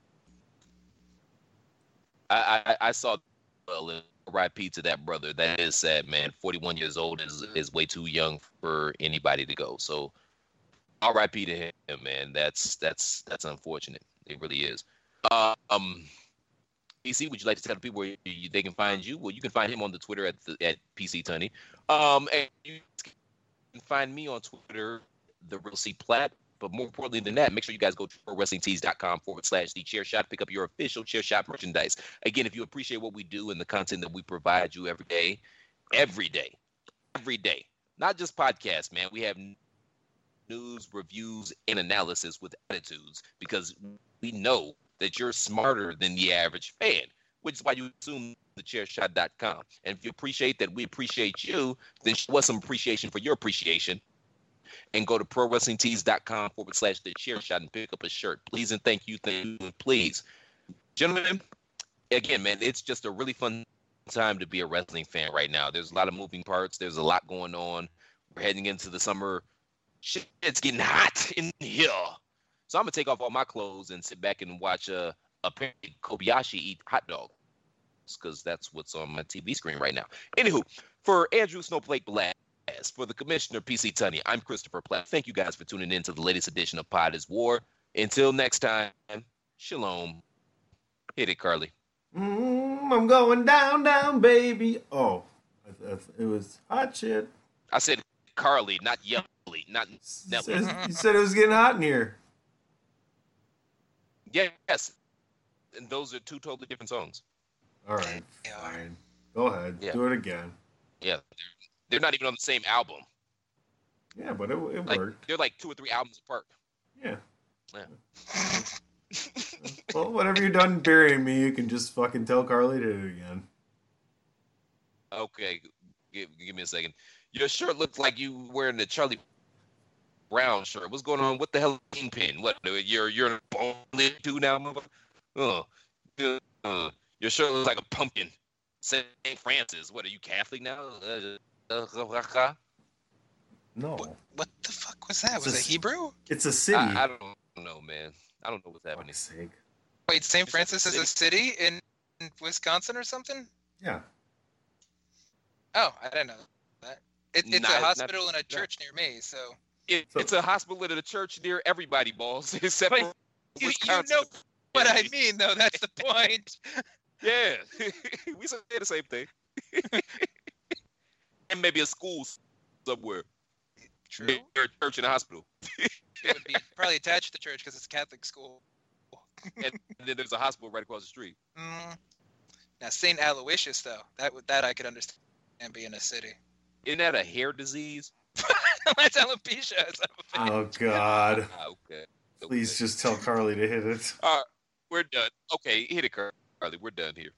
I I, I saw a R I P to that brother. That is sad, man. forty-one years old is is way too young for anybody to go. So R I P to him, man. That's that's that's unfortunate. It really is. Uh, um. P C, would you like to tell the people where you, they can find you? Well, you can find him on the Twitter at the, at P C Tunney. Um, and you can find me on Twitter, the Real C Platt. But more importantly than that, make sure you guys go to pro wrestling tees dot com forward slash the chair shot. Pick up your official chair shot merchandise. Again, if you appreciate what we do and the content that we provide you every day, every day, every day, not just podcasts, man. We have news, reviews, and analysis with attitudes because we know that you're smarter than the average fan, which is why you assume the chair shot dot com. And if you appreciate that we appreciate you, then show us some appreciation for your appreciation and go to pro wrestling tees dot com forward slash the chair shot and pick up a shirt. Please and thank you, thank you, and please. Gentlemen, again, man, it's just a really fun time to be a wrestling fan right now. There's a lot of moving parts. There's a lot going on. We're heading into the summer. Shit, it's getting hot in here. So I'm going to take off all my clothes and sit back and watch uh, apparently Kobayashi eat hot dogs because that's what's on my T V screen right now. Anywho, for Andrew Snowflake Blast, for the Commissioner P C Tunney, I'm Christopher Platt. Thank you guys for tuning in to the latest edition of Pod is War. Until next time, shalom. Hit it, Carly. Mm, I'm going down, down, baby. Oh, it was hot shit. I said Carly, not Yelly, not Nelly. You said it was getting hot in here. Yes, and those are two totally different songs. All right, fine. Go ahead, yeah. Do it again. Yeah, they're, they're not even on the same album. Yeah, but it, it like, worked. They're like two or three albums apart. Yeah. Yeah. Well, whenever you're done burying me, you can just fucking tell Carly to do it again. Okay, give, give me a second. Your shirt looks like you wearing the Charlie Brown shirt. What's going on? What the hell, Kingpin? What? You're you're a bone too now, motherfucker. Uh, uh, your shirt looks like a pumpkin. Saint Francis. What are you, Catholic now? Uh, uh, no. What, what the fuck was that? It's was a, it Hebrew? It's a city. I, I don't know, man. I don't know what's happening. Sake. Wait, Saint Francis is a city in Wisconsin or something? Yeah. Oh, I didn't know that. It, it's not, a hospital not, and a church not. near me, so. It, so. It's a hospital and a church near everybody, balls. Except but for you, Wisconsin. You know what I mean, though. That's the point. Yeah. We say the same thing. And maybe a school somewhere. True. Near a church and a hospital. It would be probably attached to the church because it's a Catholic school. And then there's a hospital right across the street. Mm. Now, Saint Aloysius, though, that that I could understand being a city. Isn't that a hair disease? That's alopecia. Oh, God. Ah, okay. Please okay. just tell Carly to hit it. All right, we're done. Okay, hit it, Carly. We're done here.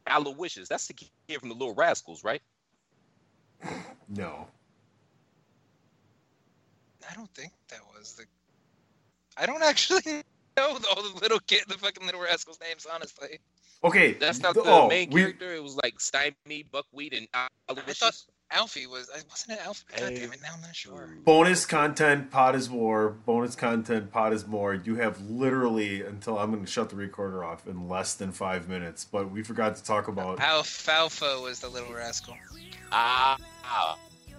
Aloysius. That's the kid from the Little Rascals, right? No. I don't think that was the. I don't actually know the, all the little kid, the fucking Little Rascals names, honestly. Okay. That's not th- the oh, main we- character. It was like Stymie, Buckwheat, and Aloysius. I thought Alfie was. Wasn't it Alfie? God damn it! Now I'm not sure. Bonus content, pot is more. Bonus content, pot is more. You have literally until I'm going to shut the recorder off in less than five minutes. But we forgot to talk about. Alfalfa was the Little Rascal. Ah. ah.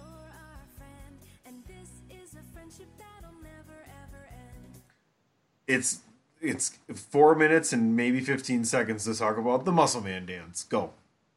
It's it's four minutes and maybe fifteen seconds to talk about the Muscle Man dance. Go.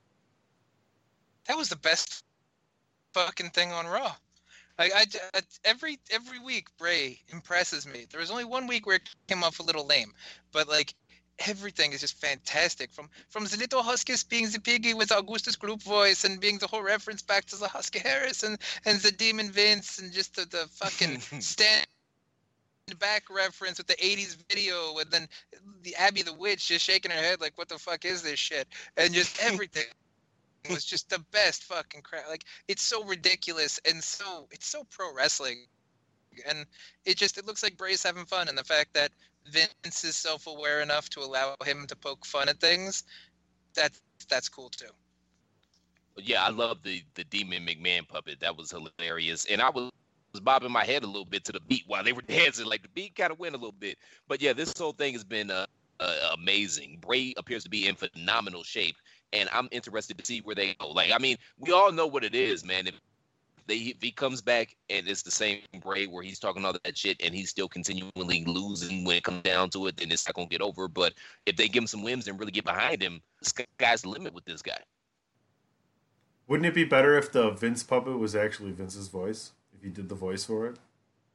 That was the best fucking thing on Raw. Like I, I every every week Bray impresses me. There was only one week where it came off a little lame, but like everything is just fantastic. From from the little Huskis being the piggy with Augustus group voice and being the whole reference back to the Husky Harris and, and the Demon Vince and just the, the fucking stand back reference with the eighties video and then the Abby the Witch just shaking her head like what the fuck is this shit, and just everything. It was just the best fucking crap. Like it's so ridiculous and so it's so pro wrestling, and it just it looks like Bray's having fun. And the fact that Vince is self-aware enough to allow him to poke fun at things, that's that's cool too. Yeah, I love the the Demon McMahon puppet. That was hilarious, and I was. was bobbing my head a little bit to the beat while they were dancing. Like the beat kind of went a little bit, but yeah, this whole thing has been uh, uh, amazing. Bray appears to be in phenomenal shape, and I'm interested to see where they go. Like, I mean, we all know what it is, man. If they if he comes back and it's the same Bray where he's talking all that shit and he's still continually losing when it comes down to it, then it's not gonna get over. But if they give him some wins and really get behind him, the sky's the limit with this guy. Wouldn't it be better if the Vince puppet was actually Vince's voice? He did the voice for it.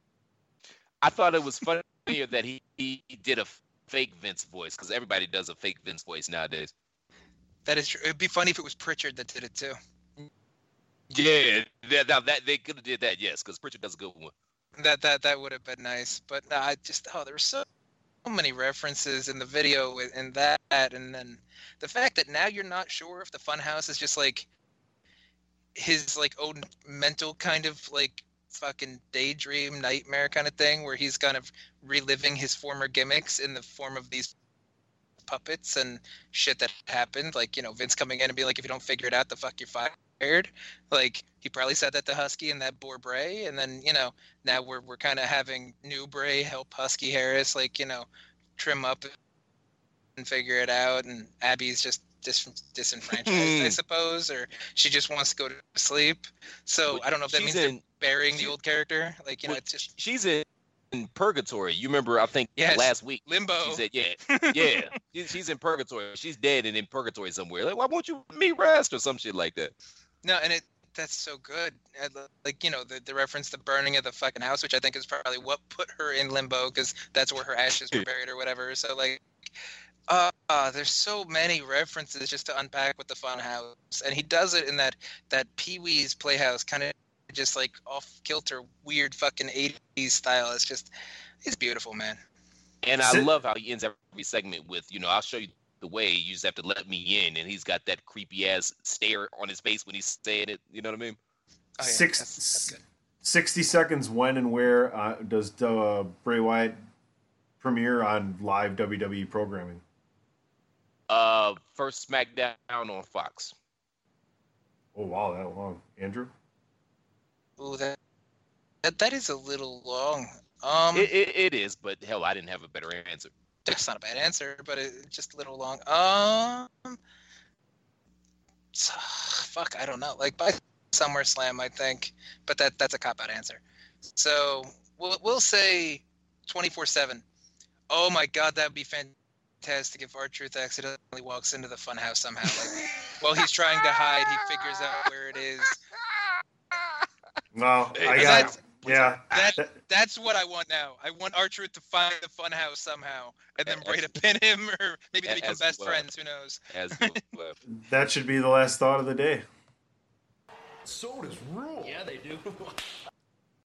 I thought it was funnier that he, he did a fake Vince voice because everybody does a fake Vince voice nowadays. That is true. It'd be funny if it was Pritchard that did it too. Yeah, that, now that they could have did that, yes, because Pritchard does a good one. That that that would have been nice, but no, I just oh, there were so many references in the video and that, and then the fact that now you're not sure if the Funhouse is just like his like own mental kind of like fucking daydream nightmare kind of thing where he's kind of reliving his former gimmicks in the form of these puppets and shit that happened, like, you know, Vince coming in and being like, if you don't figure it out, the fuck you're fired. Like he probably said that to Husky and that bore Bray, and then, you know, now we're we're kind of having new Bray help Husky Harris, like, you know, trim up and figure it out, and Abby's just dis- disenfranchised, I suppose, or she just wants to go to sleep. So well, I don't know if that means in, they're burying she, the old character. Like, you well, know, it's just she's in, in purgatory. You remember? I think yes, last week, limbo. She said, "Yeah, yeah, she, she's in purgatory. She's dead and in purgatory somewhere. Like, why won't you let me rest or some shit like that?" No, and it that's so good. Like, you know, the the reference to burning of the fucking house, which I think is probably what put her in limbo because that's where her ashes were buried or whatever. So like. Uh, uh, there's so many references just to unpack with the Funhouse, and he does it in that that Pee-wee's Playhouse kind of just like off kilter, weird fucking eighties style. It's just, it's beautiful, man. And I love how he ends every segment with, you know, I'll show you the way. You just have to let me in, and he's got that creepy ass stare on his face when he's saying it. You know what I mean? Oh, yeah. Six, that's, that's good. sixty seconds. When and where uh, does uh, Bray Wyatt premiere on live W W E programming? Uh, first SmackDown on Fox. Oh wow, that long, Andrew. Ooh, that that that is a little long. Um, it, it it is, but hell, I didn't have a better answer. That's not a bad answer, but it's just a little long. Um, fuck, I don't know. Like by SummerSlam, I think, but that that's a cop-out answer. So we'll we'll say twenty-four seven. Oh my God, that would be fantastic. Fantastic if R-Truth accidentally walks into the Funhouse somehow. Like, while he's trying to hide, he figures out where it is. Well, I got yeah. That, that's what I want now. I want R-Truth to find the Funhouse somehow, and then Bray to pin him, or maybe they become best well. friends. Who knows? As well. That should be the last thought of the day. Sodas rule. Yeah, they do.